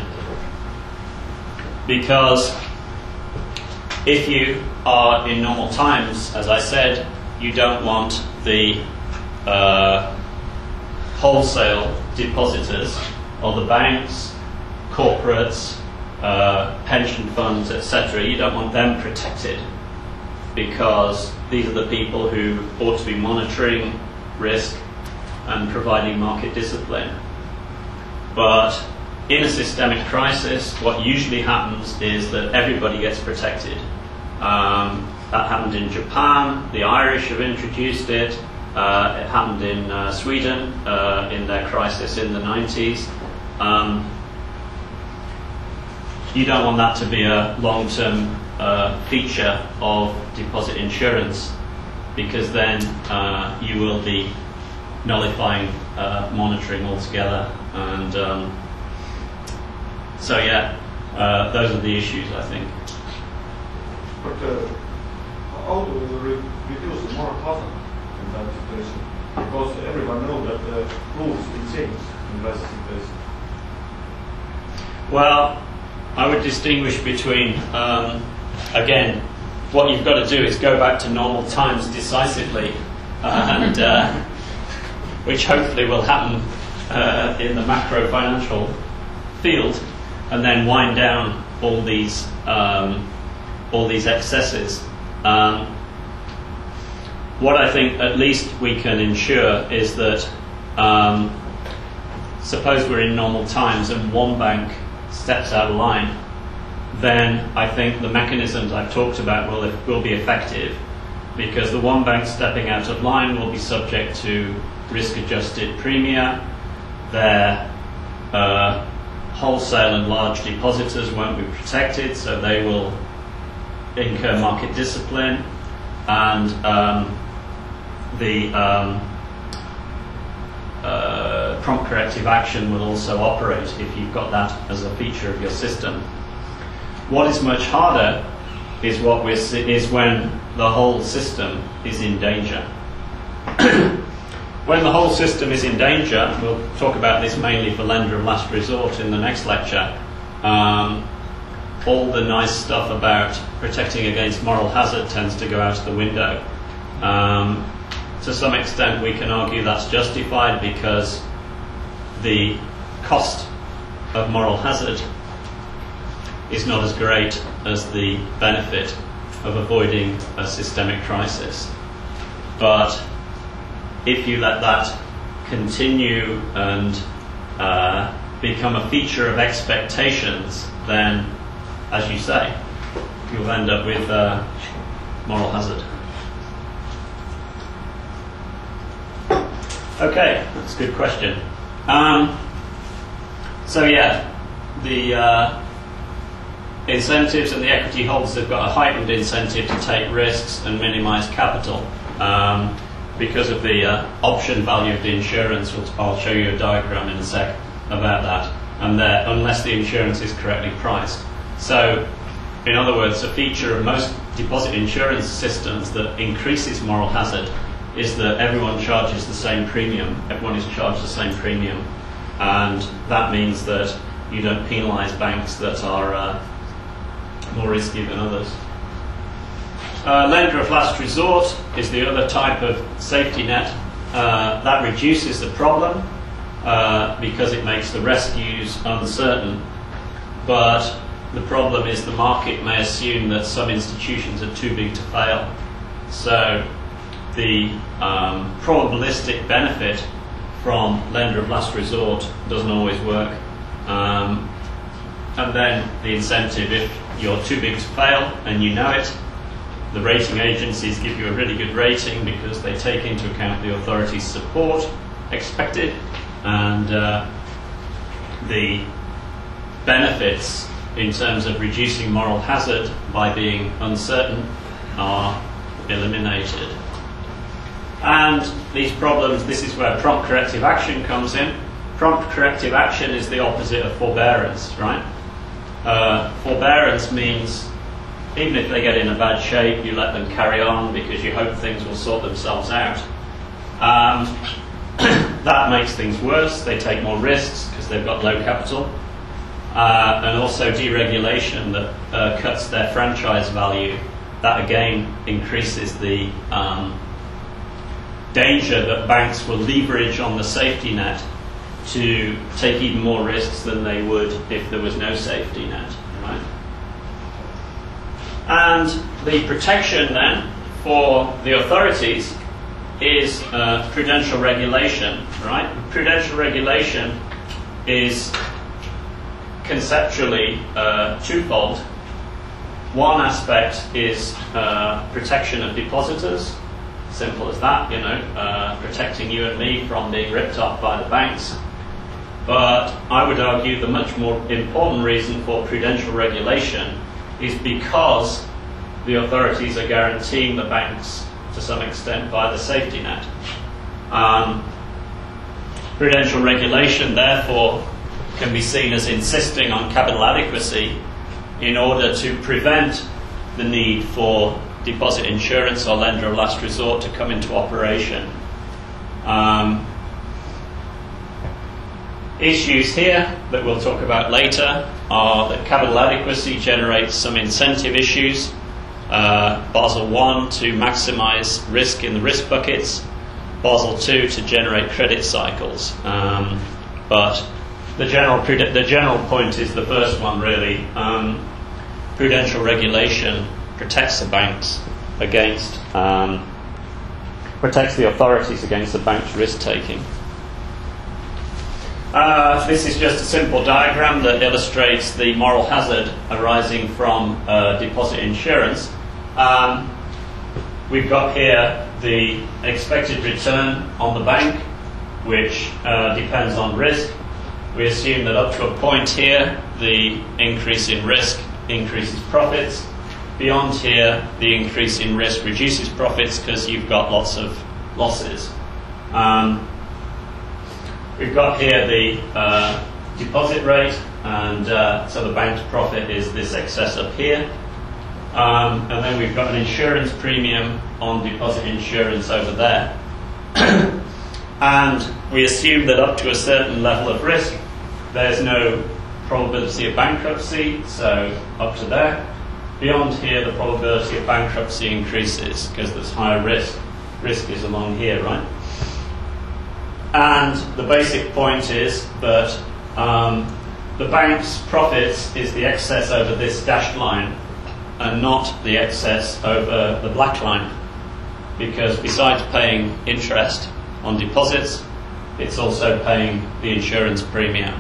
Because if you are in normal times, as I said, you don't want the uh, wholesale depositors or the banks, corporates, Uh, pension funds, et cetera. You don't want them protected, because these are the people who ought to be monitoring risk and providing market discipline. But in a systemic crisis, what usually happens is that everybody gets protected. Um, that happened in Japan. The Irish have introduced it. Uh, it happened in uh, Sweden uh, in their crisis in the nineties. Um, You don't want that to be a long-term uh, feature of deposit insurance, because then uh, you will be nullifying uh, monitoring altogether. And um, so, yeah, uh, those are the issues, I think. But uh, how do we re reduce the moral hazard in that situation? Because everyone knows that the rules will change in that situation. Well, I would distinguish between, um, again, what you've got to do is go back to normal times decisively, uh, and uh, which hopefully will happen uh, in the macro financial field, and then wind down all these um, all these excesses. Um, what I think at least we can ensure is that, um, suppose we're in normal times and one bank steps out of line, then I think the mechanisms I've talked about will, will be effective, because the one bank stepping out of line will be subject to risk-adjusted premia. Their uh, wholesale and large depositors won't be protected, so they will incur market discipline, and um, the um, Uh, prompt corrective action will also operate if you've got that as a feature of your system. What is much harder is what we're is when the whole system is in danger. When the whole system is in danger, we'll talk about this mainly for lender of last resort in the next lecture. Um, all the nice stuff about protecting against moral hazard tends to go out of the window. Um, To some extent, we can argue that's justified, because the cost of moral hazard is not as great as the benefit of avoiding a systemic crisis. But if you let that continue and uh, become a feature of expectations, then, as you say, you'll end up with uh, moral hazard. Okay, that's a good question. Um, so yeah, the uh, incentives and the equity holders have got a heightened incentive to take risks and minimise capital um, because of the uh, option value of the insurance. I'll show you a diagram in a sec about that. And there, unless the insurance is correctly priced. So, in other words, a feature of most deposit insurance systems that increases moral hazard is that everyone charges the same premium. Everyone is charged the same premium, and that means that you don't penalise banks that are uh, more risky than others. Uh, lender of last resort is the other type of safety net. Uh, that reduces the problem uh, because it makes the rescues uncertain. But the problem is the market may assume that some institutions are too big to fail. So the um, probabilistic benefit from lender of last resort doesn't always work. Um, and then the incentive, if you're too big to fail and you know it, the rating agencies give you a really good rating because they take into account the authority's support expected, and uh, the benefits in terms of reducing moral hazard by being uncertain are eliminated. And these problems, this is where prompt corrective action comes in. Prompt corrective action is the opposite of forbearance, right? Uh, forbearance means even if they get in a bad shape, you let them carry on because you hope things will sort themselves out. Um, that makes things worse. They take more risks because they've got low capital. Uh, and also deregulation that uh, cuts their franchise value. That again increases the um, danger that banks will leverage on the safety net to take even more risks than they would if there was no safety net, right? And the protection then for the authorities is uh, prudential regulation, right? Prudential regulation is conceptually uh, twofold. One aspect is uh, protection of depositors, simple as that, you know, uh, protecting you and me from being ripped off by the banks. But I would argue the much more important reason for prudential regulation is because the authorities are guaranteeing the banks to some extent by the safety net. Um, prudential regulation, therefore, can be seen as insisting on capital adequacy in order to prevent the need for deposit insurance or lender of last resort to come into operation. Um, issues here that we'll talk about later are that capital adequacy generates some incentive issues. Uh, Basel one to maximise risk in the risk buckets, Basel two to generate credit cycles. Um, but the general the general point is the first one really. Um, prudential regulation protects the banks against um, protects the authorities against the bank's risk taking. Uh, this is just a simple diagram that illustrates the moral hazard arising from uh, deposit insurance. Um, we've got here the expected return on the bank, which uh, depends on risk. We assume that up to a point here, the increase in risk increases profits. Beyond here, the increase in risk reduces profits because you've got lots of losses. Um, We've got here the uh, deposit rate, and uh, so the bank's profit is this excess up here. Um, and then we've got an insurance premium on deposit insurance over there. And we assume that up to a certain level of risk, there's no probability of bankruptcy, so up to there. Beyond here, the probability of bankruptcy increases because there's higher risk. Risk is along here, right? And the basic point is that um, the bank's profits is the excess over this dashed line and not the excess over the black line, because besides paying interest on deposits, it's also paying the insurance premium.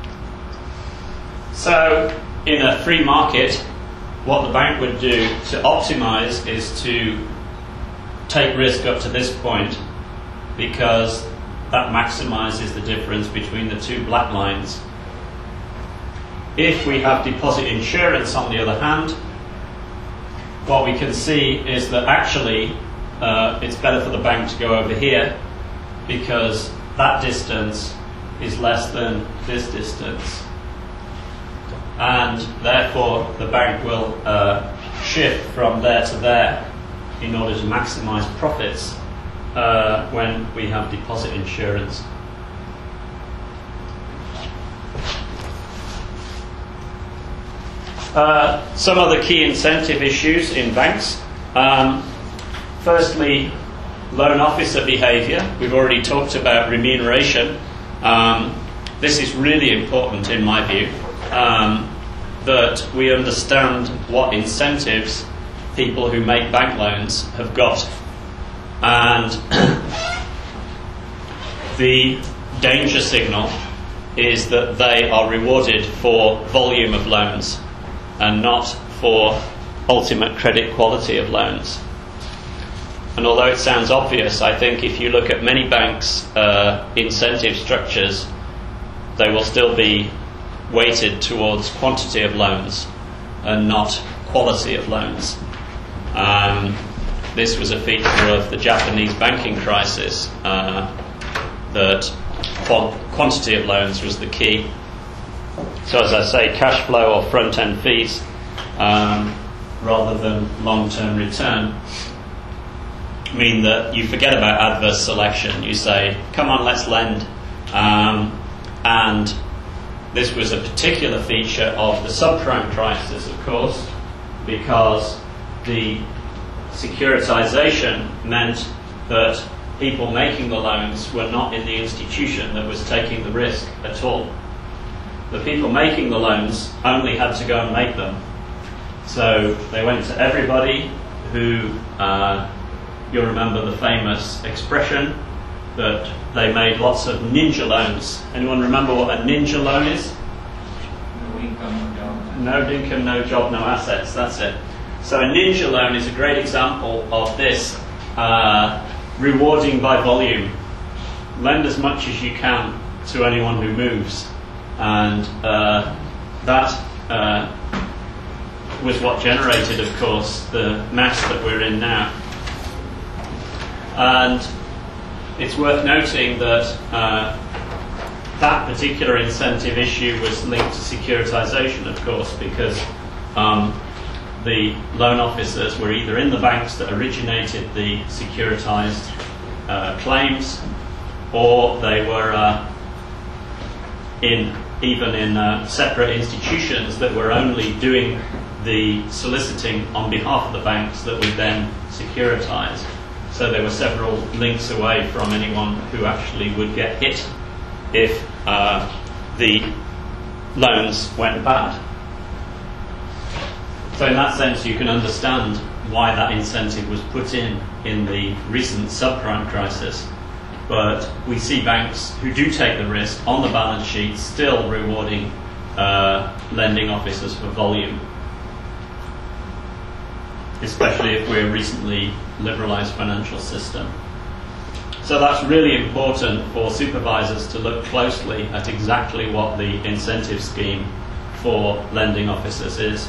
So in a free market, what the bank would do to optimize is to take risk up to this point, because that maximizes the difference between the two black lines. If we have deposit insurance, on the other hand, what we can see is that actually uh, it's better for the bank to go over here because that distance is less than this distance. And therefore the bank will uh, shift from there to there in order to maximize profits uh, when we have deposit insurance. Uh, some other key incentive issues in banks. Um, firstly, loan officer behaviour. We've already talked about remuneration. Um, this is really important in my view, um, that we understand what incentives people who make bank loans have got. And the danger signal is that they are rewarded for volume of loans and not for ultimate credit quality of loans. And although it sounds obvious, I think if you look at many banks' uh, incentive structures, they will still be weighted towards quantity of loans and not quality of loans. Um, this was a feature of the Japanese banking crisis, uh, that qu- quantity of loans was the key. So as I say, cash flow or front-end fees um, rather than long-term return mean that you forget about adverse selection. You say, come on, let's lend. Um, and this was a particular feature of the subprime crisis, of course, because the securitization meant that people making the loans were not in the institution that was taking the risk at all. The people making the loans only had to go and make them. So they went to everybody who, uh, you'll remember the famous expression that they made lots of ninja loans. Anyone remember what a ninja loan is? No income, no job. No income, no job, no assets. That's it. So a ninja loan is a great example of this, uh, rewarding by volume. Lend as much as you can to anyone who moves. And uh, that uh, was what generated, of course, the mess that we're in now. And it's worth noting that uh, that particular incentive issue was linked to securitization, of course, because um, the loan officers were either in the banks that originated the securitized uh, claims, or they were uh, in even in uh, separate institutions that were only doing the soliciting on behalf of the banks that would then securitize. So there were several links away from anyone who actually would get hit if uh, the loans went bad. So in that sense, you can understand why that incentive was put in in the recent subprime crisis. But we see banks who do take the risk on the balance sheet still rewarding uh, lending officers for volume, especially if we're a recently liberalised financial system. So that's really important for supervisors to look closely at exactly what the incentive scheme for lending officers is.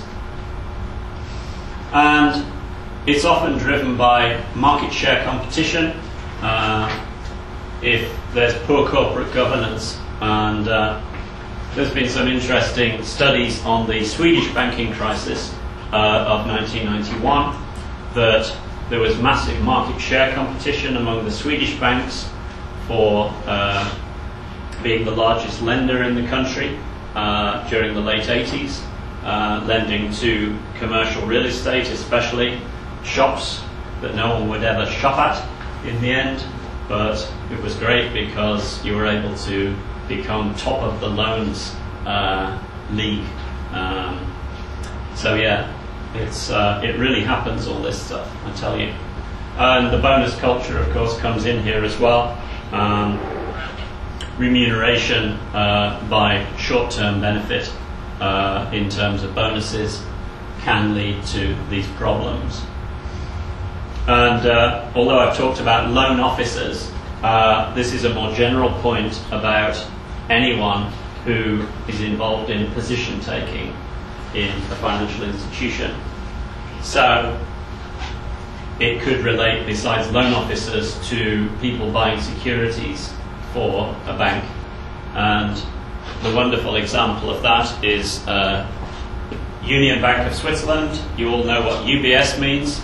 And it's often driven by market share competition. Uh, if there's poor corporate governance, and uh, there's been some interesting studies on the Swedish banking crisis uh, of nineteen ninety-one, that there was massive market share competition among the Swedish banks for uh, being the largest lender in the country uh, during the late eighties, uh, lending to commercial real estate, especially shops that no one would ever shop at in the end. But it was great because you were able to become top of the loans uh, league. Um, so yeah, it's uh, it really happens, all this stuff, I tell you. And the bonus culture, of course, comes in here as well. Um, remuneration uh, by short-term benefit uh, in terms of bonuses can lead to these problems. And uh, although I've talked about loan officers, uh, this is a more general point about anyone who is involved in position taking in a financial institution. So it could relate, besides loan officers, to people buying securities for a bank. And the wonderful example of that is uh, Union Bank of Switzerland. You all know what U B S means.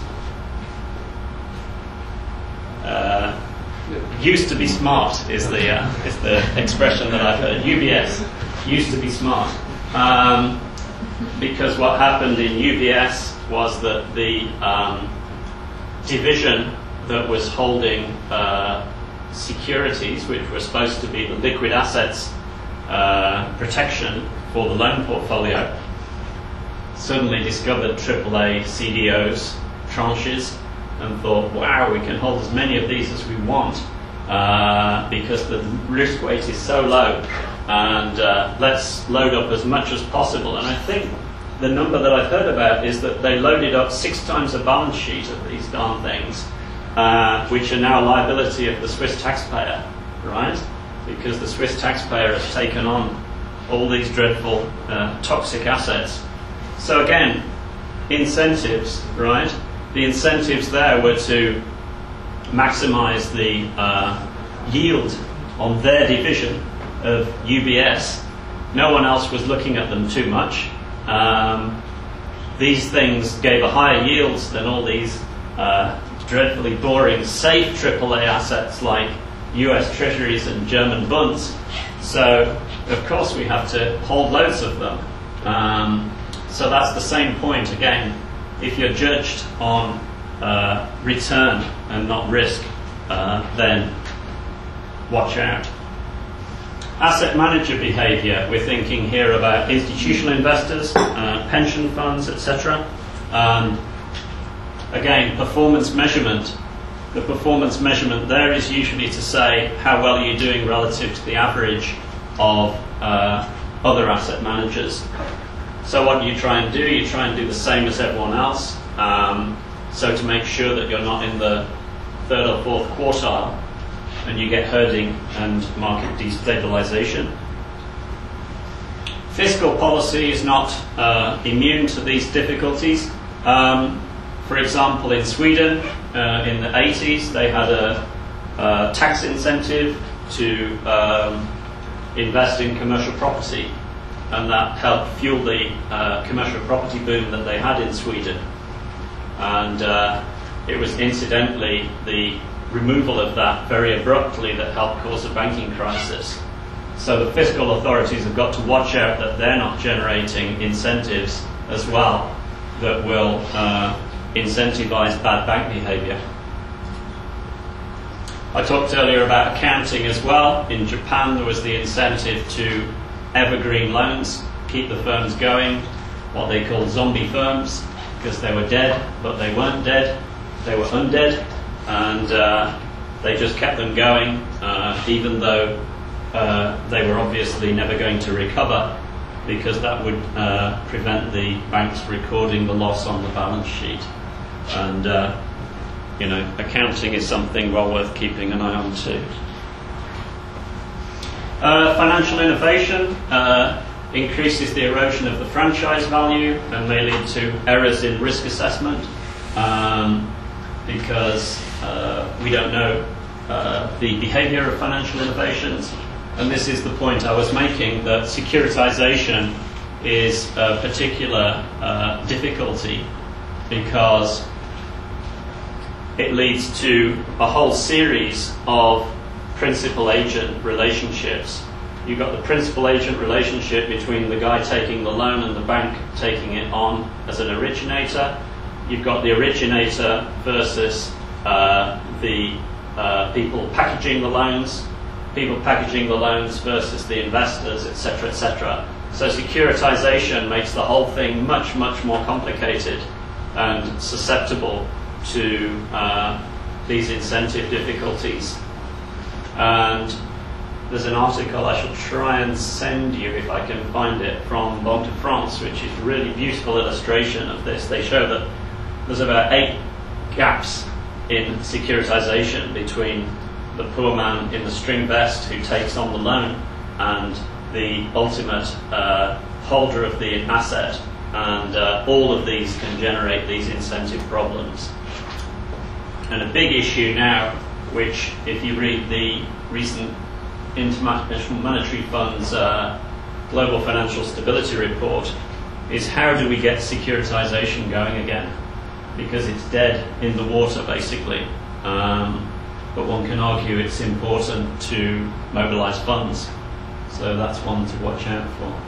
Uh, used to be smart is the uh, is the expression that I've heard. U B S, used to be smart. Um, because what happened in U B S was that the um, division that was holding uh, securities, which were supposed to be the liquid assets uh, protection for the loan portfolio, suddenly discovered triple A C D Os tranches and thought, wow, we can hold as many of these as we want uh, because the risk weight is so low, and uh, let's load up as much as possible. And I think the number that I've heard about is that they loaded up six times the balance sheet of these darn things, uh, which are now a liability of the Swiss taxpayer, right? Because the Swiss taxpayer has taken on all these dreadful uh, toxic assets. So again, incentives, right? The incentives there were to maximize the uh, yield on their division of U B S. No one else was looking at them too much. Um, these things gave a higher yields than all these uh, dreadfully boring, safe triple A assets like U S Treasuries and German bonds. So, of course, we have to hold loads of them. Um, so that's the same point again. If you're judged on uh, return and not risk, uh, then watch out. Asset manager behaviour, we're thinking here about institutional investors, uh, pension funds, et cetera. Um, again, performance measurement. The performance measurement there is usually to say how well you're doing relative to the average of uh, other asset managers. So what you try and do, you try and do the same as everyone else. Um, so to make sure that you're not in the third or fourth quartile, and you get herding and market destabilization. Fiscal policy is not uh, immune to these difficulties. Um, for example, in Sweden, uh, in the eighties, they had a, a tax incentive to um, invest in commercial property, and that helped fuel the uh, commercial property boom that they had in Sweden. And uh, it was incidentally the removal of that very abruptly that helped cause a banking crisis. So the fiscal authorities have got to watch out that they're not generating incentives as well that will uh, incentivize bad bank behavior. I talked earlier about accounting as well. In Japan, there was the incentive to evergreen loans, keep the firms going, what they call zombie firms, because they were dead, but they weren't dead, they were undead. And uh, they just kept them going, uh, even though uh, they were obviously never going to recover, because that would uh, prevent the banks recording the loss on the balance sheet. And, uh, you know, accounting is something well worth keeping an eye on too. Uh, financial innovation uh, increases the erosion of the franchise value and may lead to errors in risk assessment. Um, because uh, we don't know uh, the behavior of financial innovations. And this is the point I was making, that securitization is a particular uh, difficulty because it leads to a whole series of principal-agent relationships. You've got the principal-agent relationship between the guy taking the loan and the bank taking it on as an originator. You've got the originator versus uh, the uh, people packaging the loans, people packaging the loans versus the investors, et cetera, et cetera. So securitization makes the whole thing much, much more complicated and susceptible to uh, these incentive difficulties. And there's an article I shall try and send you if I can find it from Banque de France, which is a really beautiful illustration of this. They show that there's about eight gaps in securitization between the poor man in the string vest who takes on the loan and the ultimate uh, holder of the asset, and uh, all of these can generate these incentive problems. And a big issue now, which if you read the recent International Monetary Fund's uh, Global Financial Stability Report, is how do we get securitization going again? Because it's dead in the water, basically. Um, but one can argue it's important to mobilize funds. So that's one to watch out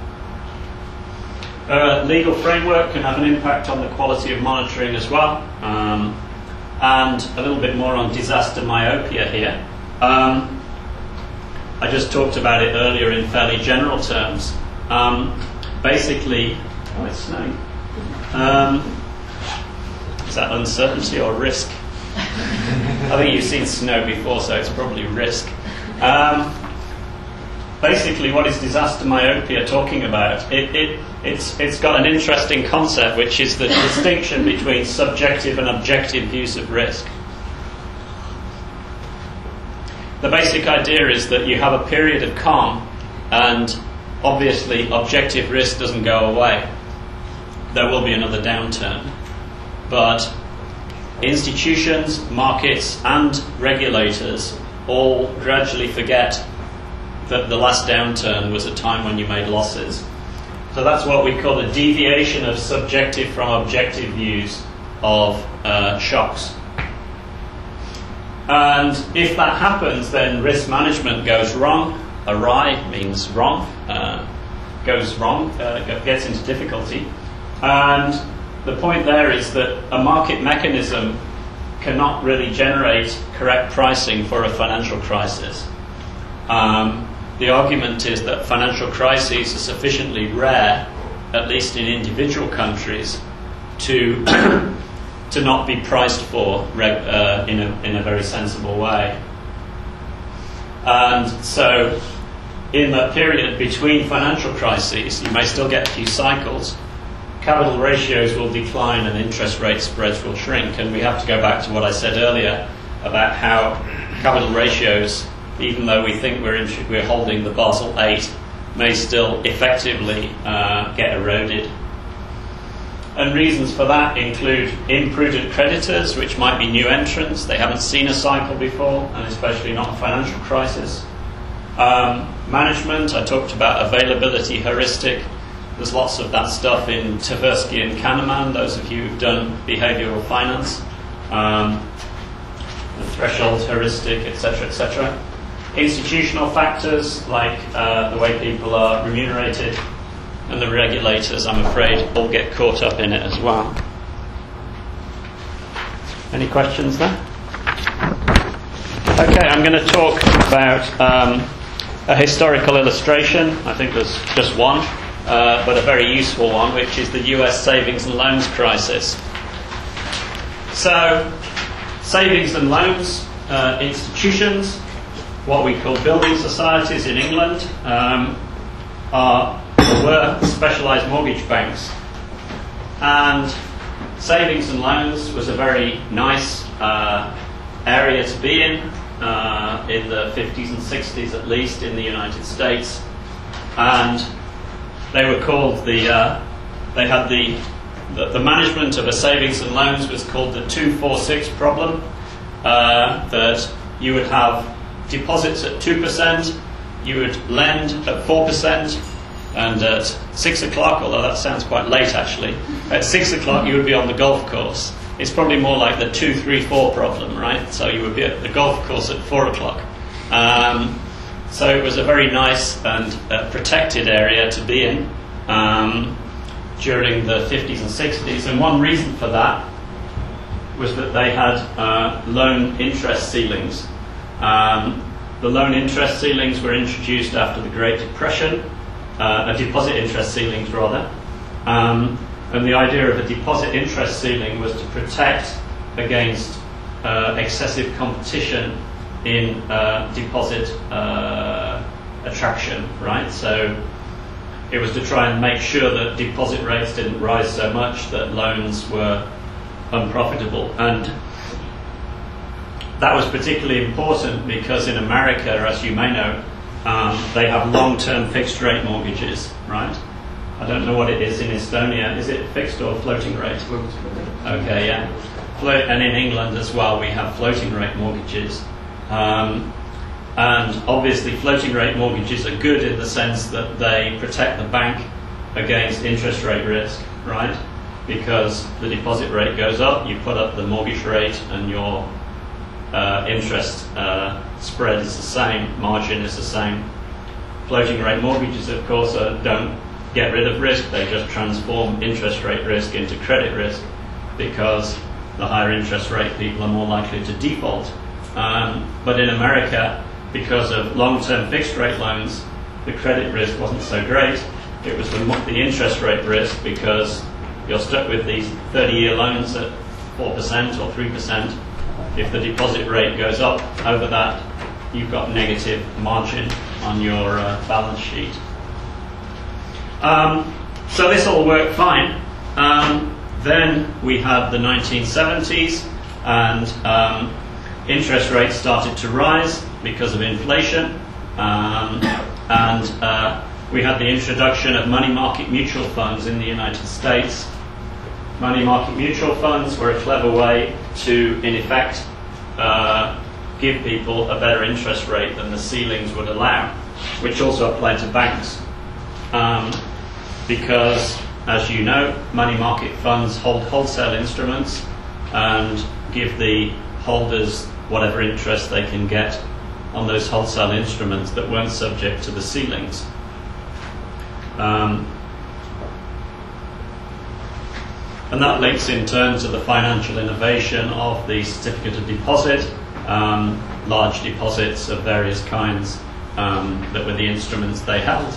for. Uh, legal framework can have an impact on the quality of monitoring as well. Um, and a little bit more on disaster myopia here. Um, I just talked about it earlier in fairly general terms. Um, basically, oh, it's snowing. Um, is that uncertainty or risk? I think you've seen snow before, so it's probably risk. Um, basically, what is disaster myopia talking about? It, it, it's, it's got an interesting concept, which is the distinction between subjective and objective views of risk. The basic idea is that you have a period of calm, and obviously objective risk doesn't go away. There will be another downturn. But institutions, markets, and regulators all gradually forget that the last downturn was a time when you made losses. So that's what we call a deviation of subjective from objective views of uh, shocks. And if that happens, then risk management goes wrong. Awry means wrong, uh, goes wrong, uh, gets into difficulty. And the point there is that a market mechanism cannot really generate correct pricing for a financial crisis. Um, the argument is that financial crises are sufficiently rare, at least in individual countries, to to not be priced for reg- uh, in a in a very sensible way. And so, in the period between financial crises, you may still get a few cycles. Capital ratios will decline and interest rate spreads will shrink. And we have to go back to what I said earlier about how capital ratios, even though we think we're, in, we're holding the Basel eight, may still effectively uh, get eroded. And reasons for that include imprudent creditors, which might be new entrants. They haven't seen a cycle before, and especially not a financial crisis. Um, management, I talked about availability heuristic. There's lots of that stuff in Tversky and Kahneman, those of you who've done behavioral finance. Um, the threshold heuristic, et cetera, et cetera. Institutional factors, like uh, the way people are remunerated, and the regulators, I'm afraid, all get caught up in it as well. Any questions there? Okay, I'm going to talk about um, a historical illustration. I think there's just one. Uh, but a very useful one, which is the U S savings and loans crisis. So, savings and loans uh, institutions, what we call building societies in England, um, are or were specialised mortgage banks. And savings and loans was a very nice uh, area to be in, uh, in the fifties and sixties at least in the United States. And they were called the, uh, they had the, the, the management of a savings and loans was called the two four six problem, uh, that you would have deposits at two percent, you would lend at four percent, and at six o'clock, although that sounds quite late actually, at six o'clock you would be on the golf course. It's probably more like the two three four problem, right? So you would be at the golf course at four o'clock. Um, So it was a very nice and uh, protected area to be in um, during the fifties and sixties. And one reason for that was that they had uh, loan interest ceilings. Um, the loan interest ceilings were introduced after the Great Depression, uh, a deposit interest ceilings rather. Um, and the idea of a deposit interest ceiling was to protect against uh, excessive competition in uh, deposit uh, attraction, right? So it was to try and make sure that deposit rates didn't rise so much that loans were unprofitable. And that was particularly important because in America, as you may know, um, they have long-term fixed-rate mortgages, right? I don't know what it is in Estonia. Is it fixed or floating rate? Okay, yeah. Flo- and in England as well, we have floating rate mortgages. Um, and obviously floating rate mortgages are good in the sense that they protect the bank against interest rate risk, right? Because the deposit rate goes up, you put up the mortgage rate and your uh, interest uh, spread is the same, margin is the same. Floating rate mortgages, of course, uh, don't get rid of risk, they just transform interest rate risk into credit risk because the higher interest rate people are more likely to default. Um, but in America, because of long-term fixed rate loans, the credit risk wasn't so great. It was the, the interest rate risk because you're stuck with these thirty-year loans at four percent or three percent. If the deposit rate goes up over that, you've got negative margin on your uh, balance sheet. Um, so this all worked fine. Um, then we had the nineteen seventies and um, interest rates started to rise because of inflation, um, and uh, we had the introduction of money market mutual funds in the United States. Money market mutual funds were a clever way to, in effect, uh, give people a better interest rate than the ceilings would allow, which also applied to banks. Um, because, as you know, money market funds hold wholesale instruments and give the holders whatever interest they can get on those wholesale instruments that weren't subject to the ceilings. Um, and that links in turn to the financial innovation of the certificate of deposit, um, large deposits of various kinds um, that were the instruments they held.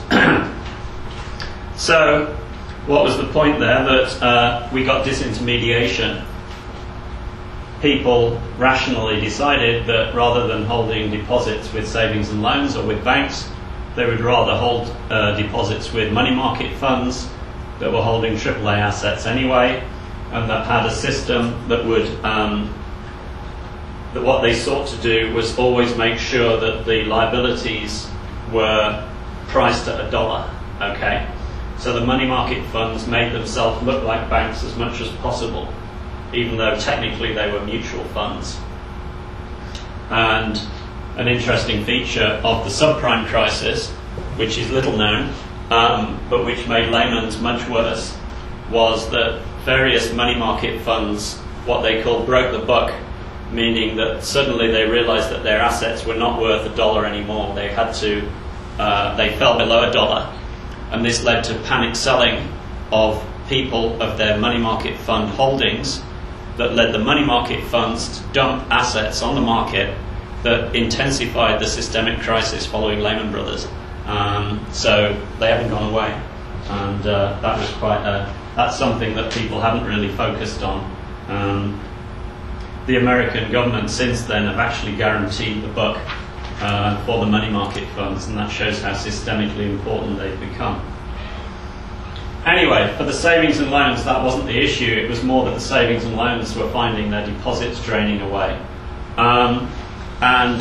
So, what was the point there? That uh, we got disintermediation. People rationally decided that rather than holding deposits with savings and loans or with banks, they would rather hold uh, deposits with money market funds that were holding triple A assets anyway, and that had a system that would, um, that what they sought to do was always make sure that the liabilities were priced at a dollar, okay? So the money market funds made themselves look like banks as much as possible, even though technically they were mutual funds. And an interesting feature of the subprime crisis, which is little known, um, but which made Lehman's much worse, was that various money market funds, what they call broke the buck, meaning that suddenly they realized that their assets were not worth a dollar anymore. They had to, uh, they fell below a dollar. And this led to panic selling of people of their money market fund holdings that led the money market funds to dump assets on the market that intensified the systemic crisis following Lehman Brothers. Um, so they haven't gone away, and uh, that was quite a, that's something that people haven't really focused on. Um, the American government since then have actually guaranteed the buck uh, for the money market funds, and that shows how systemically important they've become. Anyway, for the savings and loans, that wasn't the issue. It was more that the savings and loans were finding their deposits draining away. Um, and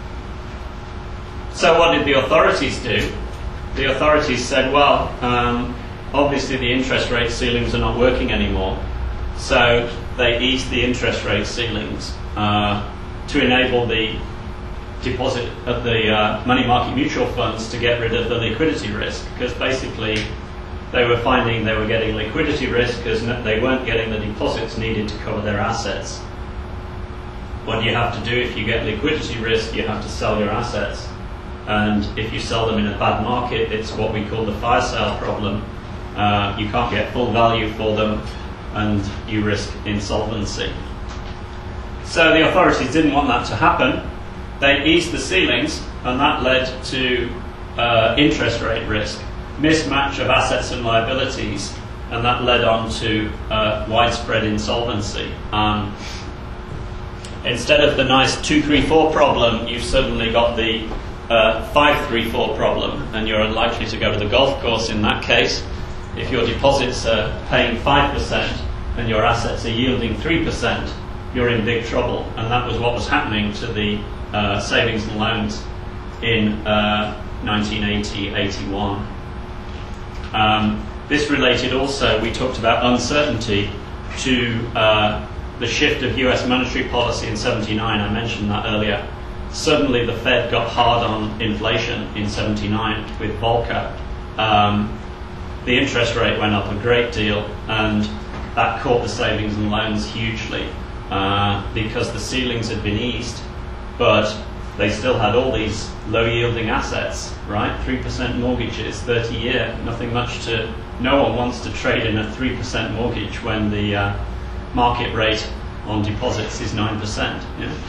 so what did the authorities do? The authorities said, well, um, obviously the interest rate ceilings are not working anymore. So they eased the interest rate ceilings uh, to enable the deposit of the uh, money market mutual funds to get rid of the liquidity risk, because basically they were finding they were getting liquidity risk because they weren't getting the deposits needed to cover their assets. What do you have to do if you get liquidity risk? You have to sell your assets. And if you sell them in a bad market, it's what we call the fire sale problem. Uh, you can't get full value for them, and you risk insolvency. So the authorities didn't want that to happen. They eased the ceilings, and that led to uh, interest rate risk, mismatch of assets and liabilities, and that led on to uh, widespread insolvency. Um, instead of the nice two three four problem, you've suddenly got the uh, five three four problem, and you're unlikely to go to the golf course in that case. If your deposits are paying five percent and your assets are yielding three percent, you're in big trouble. And that was what was happening to the uh, savings and loans in uh, nineteen eighty, eighty-one. Um, this related also, we talked about uncertainty, to uh, the shift of U S monetary policy in seventy-nine. I mentioned that earlier. Suddenly the Fed got hard on inflation in seventy-nine with Volcker. Um, the interest rate went up a great deal, and that caught the savings and loans hugely uh, because the ceilings had been eased, but they still had all these low-yielding assets, right? three percent mortgages, thirty year, nothing much to... No one wants to trade in a three percent mortgage when the uh, market rate on deposits is nine percent. You know?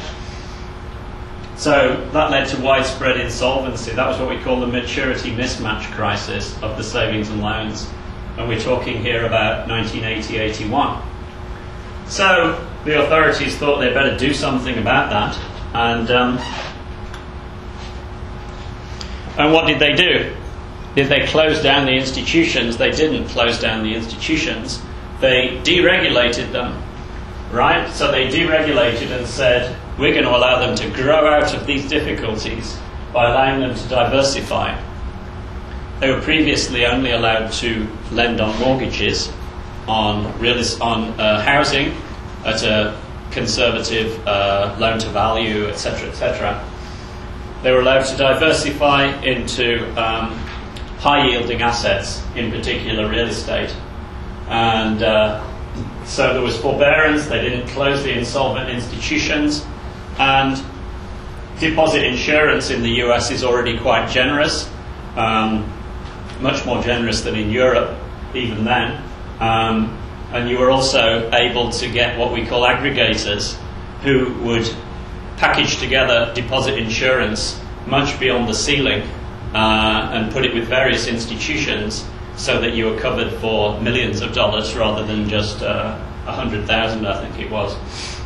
So that led to widespread insolvency. That was what we call the maturity mismatch crisis of the savings and loans. And we're talking here about nineteen eighty, eighty-one. So the authorities thought they'd better do something about that. And um, and what did they do? Did they close down the institutions? They didn't close down the institutions. They deregulated them, right? So they deregulated and said, we're going to allow them to grow out of these difficulties by allowing them to diversify. They were previously only allowed to lend on mortgages, on real on uh, housing at a conservative uh, loan to value, et cetera, et cetera. They were allowed to diversify into um, high-yielding assets, in particular real estate. And uh, so there was forbearance. They didn't close the insolvent institutions. And deposit insurance in the U S is already quite generous, um, much more generous than in Europe, even then. Um, and you were also able to get what we call aggregators, who would package together deposit insurance much beyond the ceiling uh, and put it with various institutions so that you were covered for millions of dollars rather than just uh, one hundred thousand, I think it was.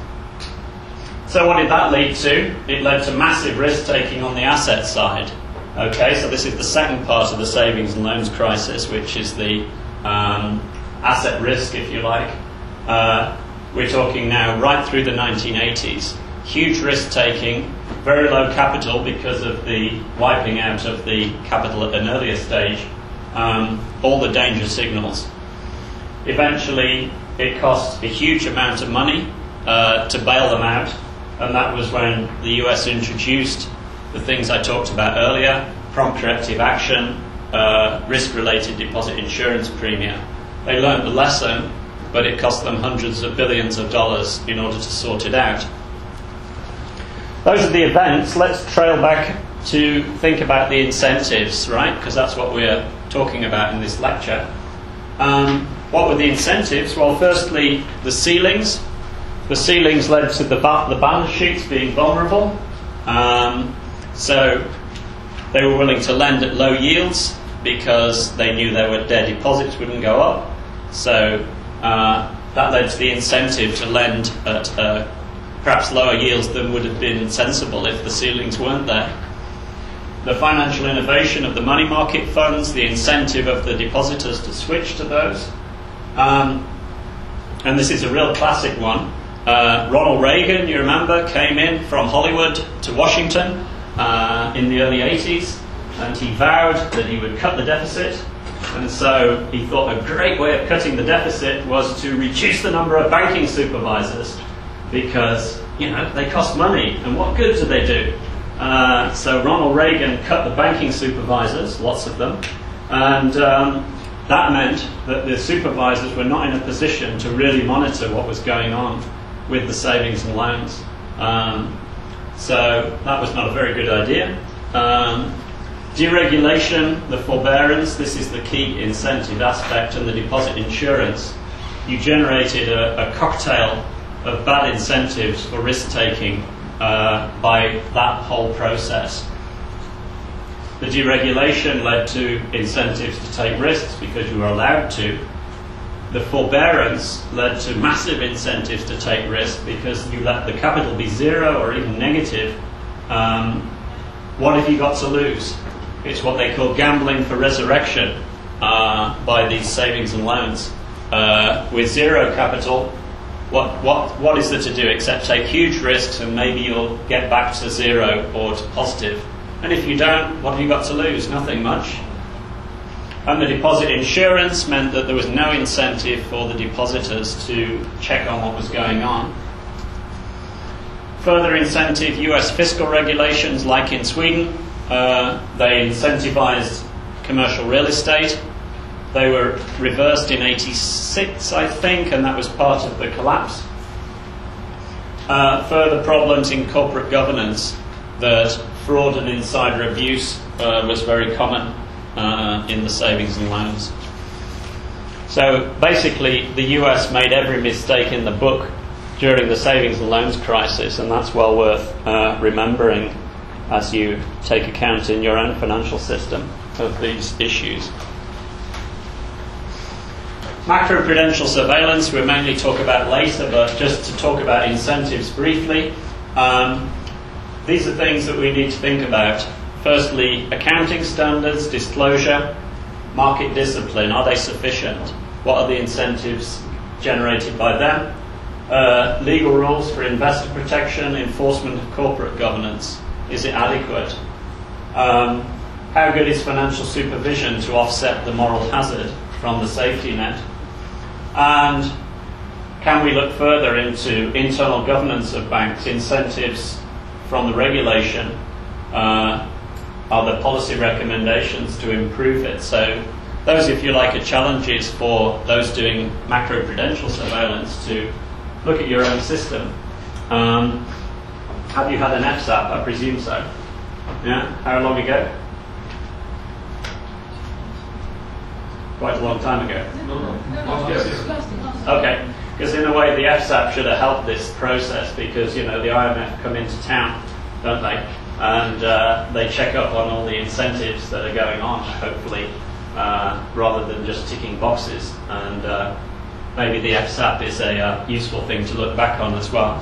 So what did that lead to? It led to massive risk-taking on the asset side. Okay, so this is the second part of the savings and loans crisis, which is the um, asset risk, if you like. Uh, we're talking now right through the nineteen eighties. Huge risk-taking, very low capital because of the wiping out of the capital at an earlier stage. Um, all the danger signals. Eventually, it cost a huge amount of money uh, to bail them out. And that was when the U S introduced the things I talked about earlier, prompt corrective action, uh, risk-related deposit insurance premium. They learned the lesson, but it cost them hundreds of billions of dollars in order to sort it out. Those are the events. Let's trail back to think about the incentives, right? Because that's what we're talking about in this lecture. Um, what were the incentives? Well, firstly, the ceilings. The ceilings led to the, ba- the balance sheets being vulnerable. Um, so they were willing to lend at low yields because they knew their, their deposits wouldn't go up. So uh, that led to the incentive to lend at uh, perhaps lower yields than would have been sensible if the ceilings weren't there. The financial innovation of the money market funds, the incentive of the depositors to switch to those. Um, and this is a real classic one. Uh, Ronald Reagan, you remember, came in from Hollywood to Washington uh, in the early eighties, and he vowed that he would cut the deficit. And so he thought a great way of cutting the deficit was to reduce the number of banking supervisors because, you know, they cost money, and what good do they do? Uh, so Ronald Reagan cut the banking supervisors, lots of them, and um, that meant that the supervisors were not in a position to really monitor what was going on with the savings and loans. Um, so that was not a very good idea. Um, deregulation, the forbearance, this is the key incentive aspect, and the deposit insurance. You generated a, a cocktail of bad incentives for risk-taking uh, by that whole process. The deregulation led to incentives to take risks because you were allowed to. The forbearance led to massive incentives to take risk because you let the capital be zero or even negative. Um, what have you got to lose? It's what they call gambling for resurrection uh, by these savings and loans. Uh, with zero capital, what, what, what is there to do except take huge risks and maybe you'll get back to zero or to positive. And if you don't, what have you got to lose? Nothing much. And the deposit insurance meant that there was no incentive for the depositors to check on what was going on. Further incentive, U S fiscal regulations, like in Sweden, uh, they incentivized commercial real estate. They were reversed in eighty-six, I think, and that was part of the collapse. Uh, further problems in corporate governance, that fraud and insider abuse uh, was very common uh, in the savings and loans. So basically, the U S made every mistake in the book during the savings and loans crisis, and that's well worth uh, remembering as you take account in your own financial system of these issues. Macroprudential surveillance we'll mainly talk about later, but just to talk about incentives briefly. Um, these are things that we need to think about. Firstly, accounting standards, disclosure, market discipline, are they sufficient? What are the incentives generated by them? Uh, legal rules for investor protection, enforcement of corporate governance, is it adequate? Um, how good is financial supervision to offset the moral hazard from the safety net? And can we look further into internal governance of banks, incentives from the regulation? Uh, are there policy recommendations to improve it? So those, if you like, are challenges for those doing macroprudential surveillance to look at your own system. Um, have you had an F S A P? I presume so. Yeah? How long ago? Quite a long time ago. No, no. Last year. Okay, because in a way the F S A P should have helped this process, because you know the I M F come into town, don't they? And uh, they check up on all the incentives that are going on, hopefully, uh, rather than just ticking boxes. And uh, maybe the F S A P is a uh, useful thing to look back on as well.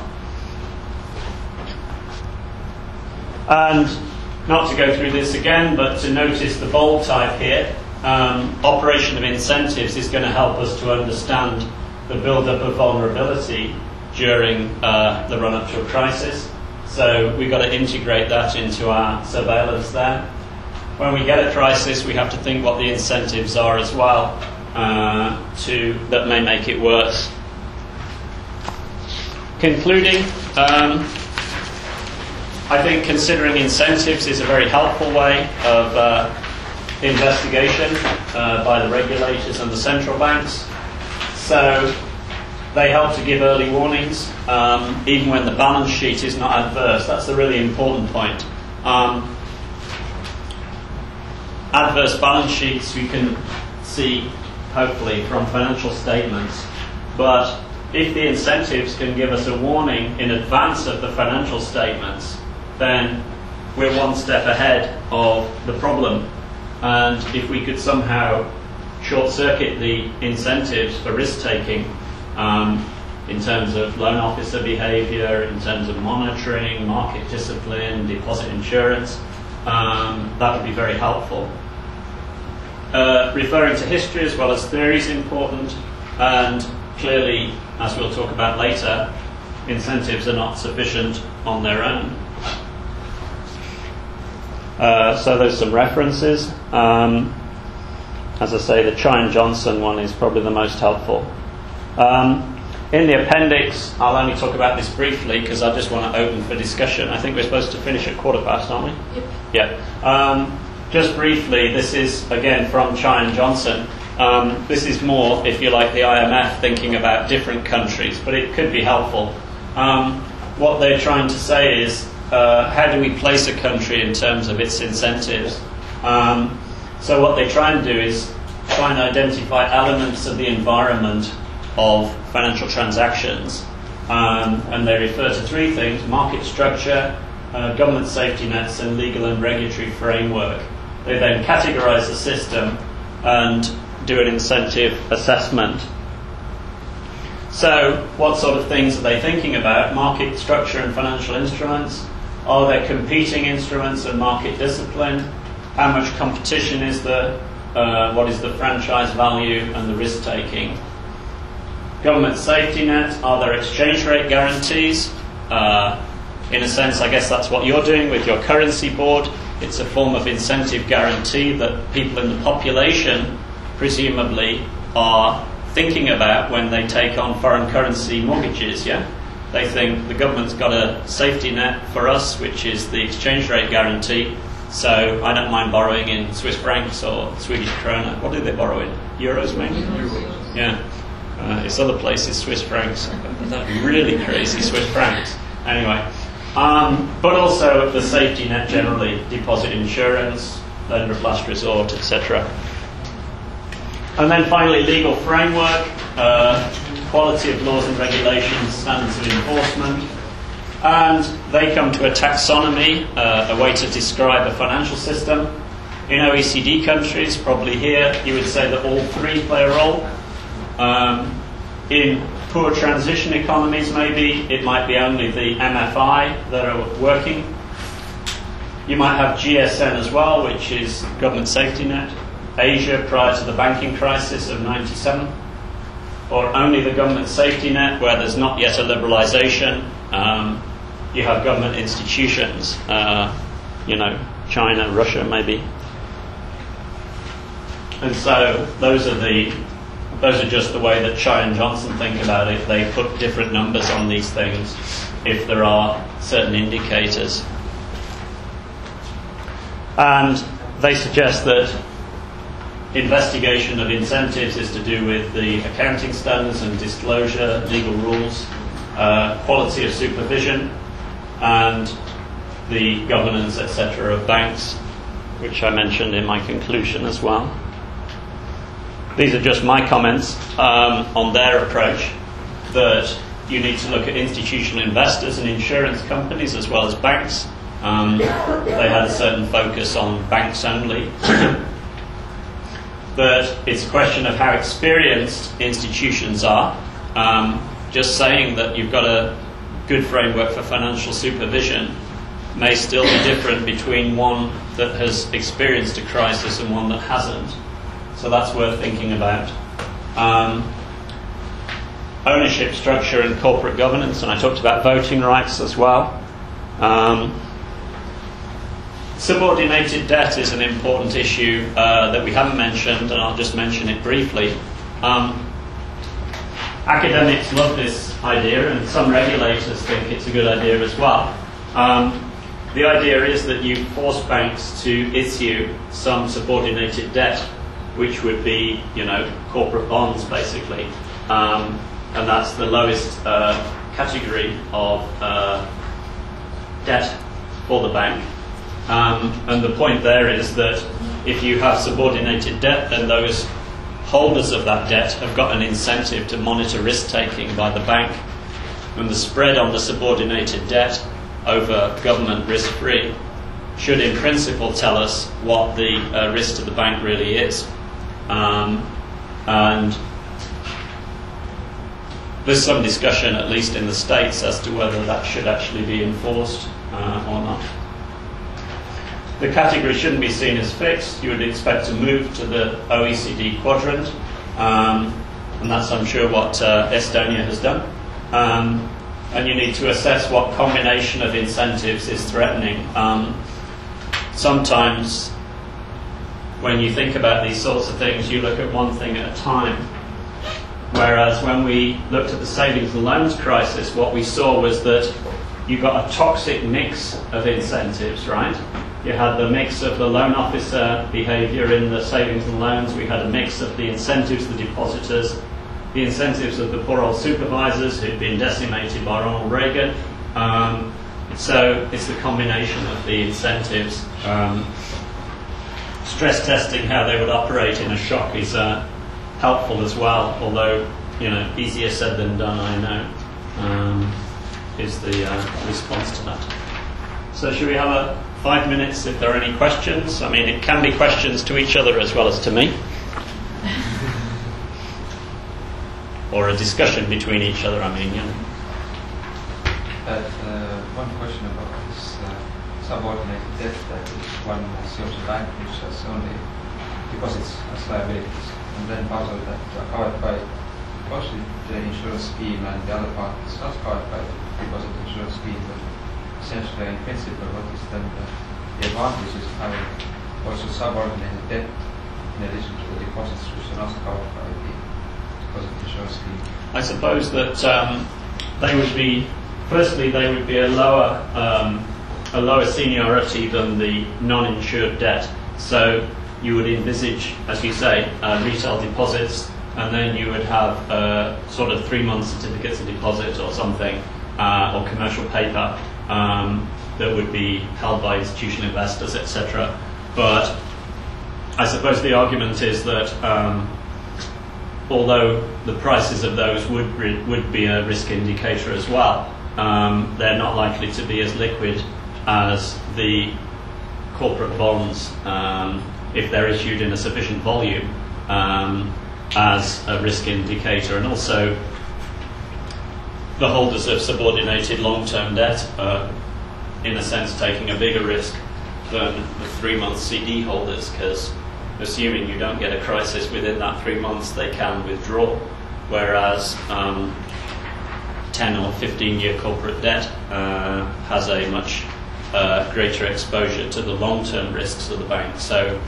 And not to go through this again, but to notice the bold type here. Um, operation of incentives is going to help us to understand the build-up of vulnerability during uh, the run-up to a crisis. So we've got to integrate that into our surveillance there. When we get a crisis, we have to think what the incentives are as well uh, to that may make it worse. Concluding, um, I think considering incentives is a very helpful way of uh, investigation uh, by the regulators and the central banks. So they help to give early warnings, um, even when the balance sheet is not adverse. That's the really important point. Um, adverse balance sheets you can see, hopefully, from financial statements. But if the incentives can give us a warning in advance of the financial statements, then we're one step ahead of the problem. And if we could somehow short-circuit the incentives for risk-taking um, in terms of loan officer behaviour, in terms of monitoring, market discipline, deposit insurance, um, that would be very helpful. Uh, referring to history as well as theory is important, and clearly, as we'll talk about later, incentives are not sufficient on their own. Uh, so there's some references. Um, as I say, the Chine-Johnson one is probably the most helpful. Um, in the appendix, I'll only talk about this briefly because I just want to open for discussion. I think we're supposed to finish at quarter past, aren't we? Yep. Yeah. Um, just briefly, this is, again, from Chine-Johnson. Um, this is more, if you like, the I M F thinking about different countries, but it could be helpful. Um, what they're trying to say is, Uh, how do we place a country in terms of its incentives? Um, so what they try and do is try and identify elements of the environment of financial transactions, um, and they refer to three things: market structure, uh, government safety nets, and legal and regulatory framework. They then categorize the system and do an incentive assessment. So what sort of things are they thinking about? Market structure and financial instruments. Are there competing instruments and market discipline? How much competition is there? Uh, what is the franchise value and the risk-taking? government safety net? Are there exchange rate guarantees? Uh, in a sense, I guess that's what you're doing with your currency board. It's a form of incentive guarantee that people in the population presumably are thinking about when they take on foreign currency mortgages, yeah? They think the government's got a safety net for us, which is the exchange rate guarantee, so I don't mind borrowing in Swiss francs or Swedish krona. What do they borrow in? Euros, maybe? Euros. Yeah. Uh, it's other places, Swiss francs. That really crazy Swiss francs. Anyway. Um, but also the safety net generally, deposit insurance, lender of last resort, et cetera. And then finally, legal framework, uh, quality of laws and regulations, standards of enforcement. And they come to a taxonomy, uh, a way to describe a financial system. In O E C D countries, probably here, you would say that all three play a role. Um, in poor transition economies, maybe, it might be only the M F I that are working. You might have G S N as well, which is government safety net. Asia, prior to the banking crisis of ninety-seven. Or only the government safety net, where there's not yet a liberalisation. Um, you have government institutions, uh, you know, China, Russia, maybe. And so those are the those are just the way that Chai and Johnson think about it. They put different numbers on these things if there are certain indicators. And they suggest that investigation of incentives is to do with the accounting standards and disclosure, legal rules, uh, quality of supervision, and the governance, et cetera, of banks, which I mentioned in my conclusion as well. These are just my comments um, on their approach, that you need to look at institutional investors and insurance companies as well as banks. Um, they had a certain focus on banks only. But it's a question of how experienced institutions are. Um, just saying that you've got a good framework for financial supervision may still be different between one that has experienced a crisis and one that hasn't. So that's worth thinking about. Um, ownership structure and corporate governance, and I talked about voting rights as well. Um, subordinated debt is an important issue uh, that we haven't mentioned, and I'll just mention it briefly. Um, academics love this idea, and some regulators think it's a good idea as well. Um, the idea is that you force banks to issue some subordinated debt, which would be, you know, corporate bonds, basically. Um, and that's the lowest uh, category of uh, debt for the bank. Um, and the point there is that if you have subordinated debt, then those holders of that debt have got an incentive to monitor risk-taking by the bank. And the spread on the subordinated debt over government risk-free should in principle tell us what the uh, risk to the bank really is. Um, and there's some discussion, at least in the States, as to whether that should actually be enforced uh, or not. The category shouldn't be seen as fixed. You would expect to move to the O E C D quadrant, um, and that's, I'm sure, what uh, Estonia has done. Um, and you need to assess what combination of incentives is threatening. Um, sometimes when you think about these sorts of things, you look at one thing at a time. Whereas when we looked at the savings and loans crisis, what we saw was that you got a toxic mix of incentives, right? You had the mix of the loan officer behaviour in the savings and loans. We had a mix of the incentives of the depositors, the incentives of the poor old supervisors who'd been decimated by Ronald Reagan. Um, so it's the combination of the incentives. Um, stress testing how they would operate in a shock is uh, helpful as well, although, you know, easier said than done, I know, um, is the uh, response to that. So should we have a five minutes if there are any questions? I mean, it can be questions to each other as well as to me. Or a discussion between each other, I mean, you know. But uh, one question about this uh, subordinated debt that one assumes a bank which has only deposits as liabilities, and then part of that are covered by deposit insurance scheme and the other part is not covered by the deposit insurance scheme, but essentially in principle, what is then the, the advantages of having also subordinated debt in addition to the deposits which are not covered by the deposit insurance scheme? I suppose that um, they would be, firstly, they would be a lower um, a lower seniority than the non-insured debt. So you would envisage, as you say, uh, retail deposits, and then you would have uh, sort of three-month certificates of deposit or something, uh, or commercial paper um, that would be held by institutional investors, et cetera. But I suppose the argument is that um, although the prices of those would re- would be a risk indicator as well, um, they're not likely to be as liquid as the corporate bonds um, if they're issued in a sufficient volume um, as a risk indicator. And also the holders of subordinated long-term debt are in a sense taking a bigger risk than the three-month C D holders, because assuming you don't get a crisis within that three months, they can withdraw, whereas um, ten or fifteen year corporate debt uh, has a much uh, greater exposure to the long-term risks of the bank. So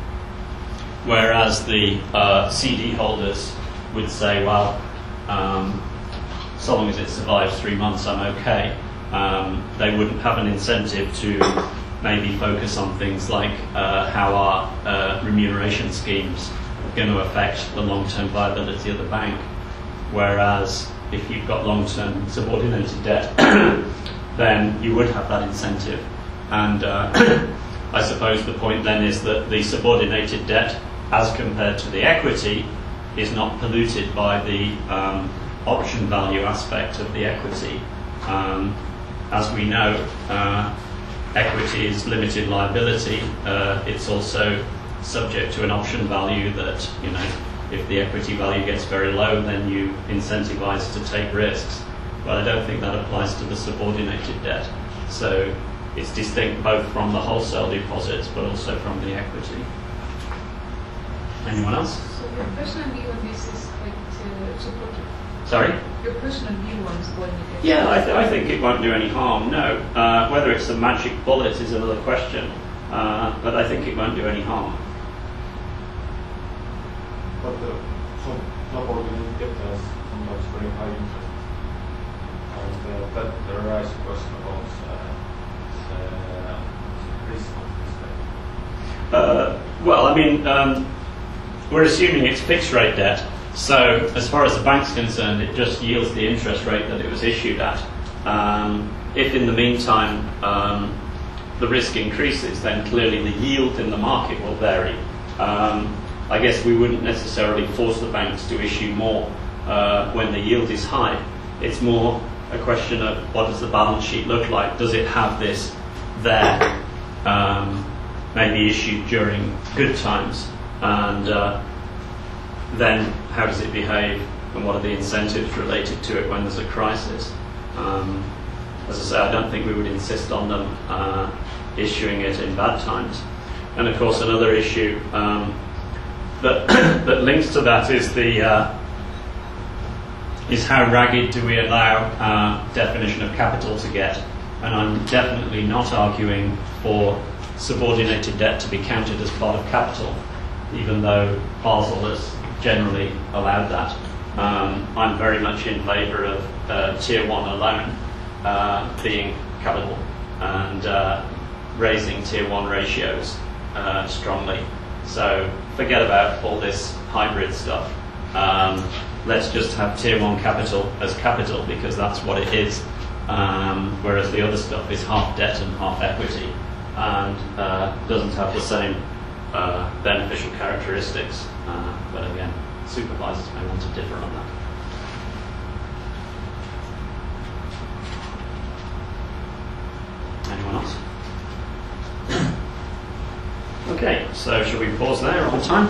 whereas the uh, C D holders would say, well, um, so long as it survives three months, I'm okay, um, they wouldn't have an incentive to maybe focus on things like uh, how our uh, remuneration schemes are going to affect the long-term viability of the bank. Whereas if you've got long-term subordinated debt, then you would have that incentive. And uh, I suppose the point then is that the subordinated debt, as compared to the equity, is not polluted by the um, option value aspect of the equity. Um, as we know, uh, equity is limited liability. Uh, it's also subject to an option value that, you know, if the equity value gets very low, then you incentivize to take risks. But I don't think that applies to the subordinated debt. So it's distinct both from the wholesale deposits, but also from the equity. Anyone else? So your personal view on this is quite uh, supportive. Sorry? Your personal view on subordinated. Yeah, I, th- I think it won't do any harm, no. Uh, whether it's a magic bullet is another question, uh, but I think it won't do any harm. But the so subordinated debt has sometimes very high interest. And uh, that there arises a question about uh, uh, risk of this debt. Uh, well, I mean, um, we're assuming it's fixed rate debt. So as far as the bank's concerned, it just yields the interest rate that it was issued at. Um, if in the meantime um, the risk increases, then clearly the yield in the market will vary. Um, I guess we wouldn't necessarily force the banks to issue more uh, when the yield is high. It's more a question of what does the balance sheet look like? Does it have this there, um, maybe issued during good times? And uh, then how does it behave, and what are the incentives related to it when there's a crisis? Um, as I say, I don't think we would insist on them uh, issuing it in bad times. And of course, another issue um, that that links to that is the uh, is how ragged do we allow our definition of capital to get? And I'm definitely not arguing for subordinated debt to be counted as part of capital, even though Basel has generally allowed that. Um, I'm very much in favour of uh, tier one alone uh, being capital and uh, raising tier one ratios uh, strongly. So forget about all this hybrid stuff. Um, let's just have tier one capital as capital, because that's what it is. Um, whereas the other stuff is half debt and half equity, and uh, doesn't have the same uh, beneficial characteristics. Uh, but again, supervisors may want to differ on that. Anyone else? Okay, so shall we pause there on time?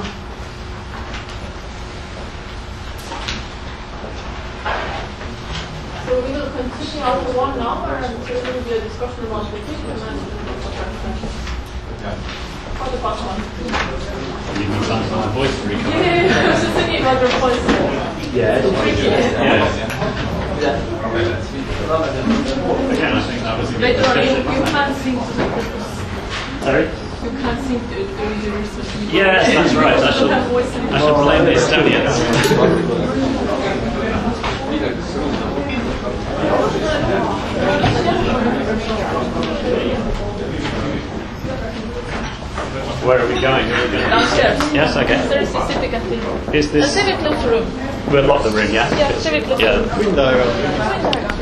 So we will continue after one hour and there will be a discussion about the petition and how the bottom one. You need time for my voice to recover. Yeah, I was just thinking about your voice. Yeah. Again, I think that was a good Later on, you, discussion. you can't sing to the purpose. Sorry? You can't sing to during the research. Yes, that's right. I should, I should blame the Estonians. Where are we going? Are we going Downstairs. Yes, okay. There is a civic activity. Is A this... civic close room. We'll lock the room, yeah? Yeah, civic close Yeah. room. Window. Window.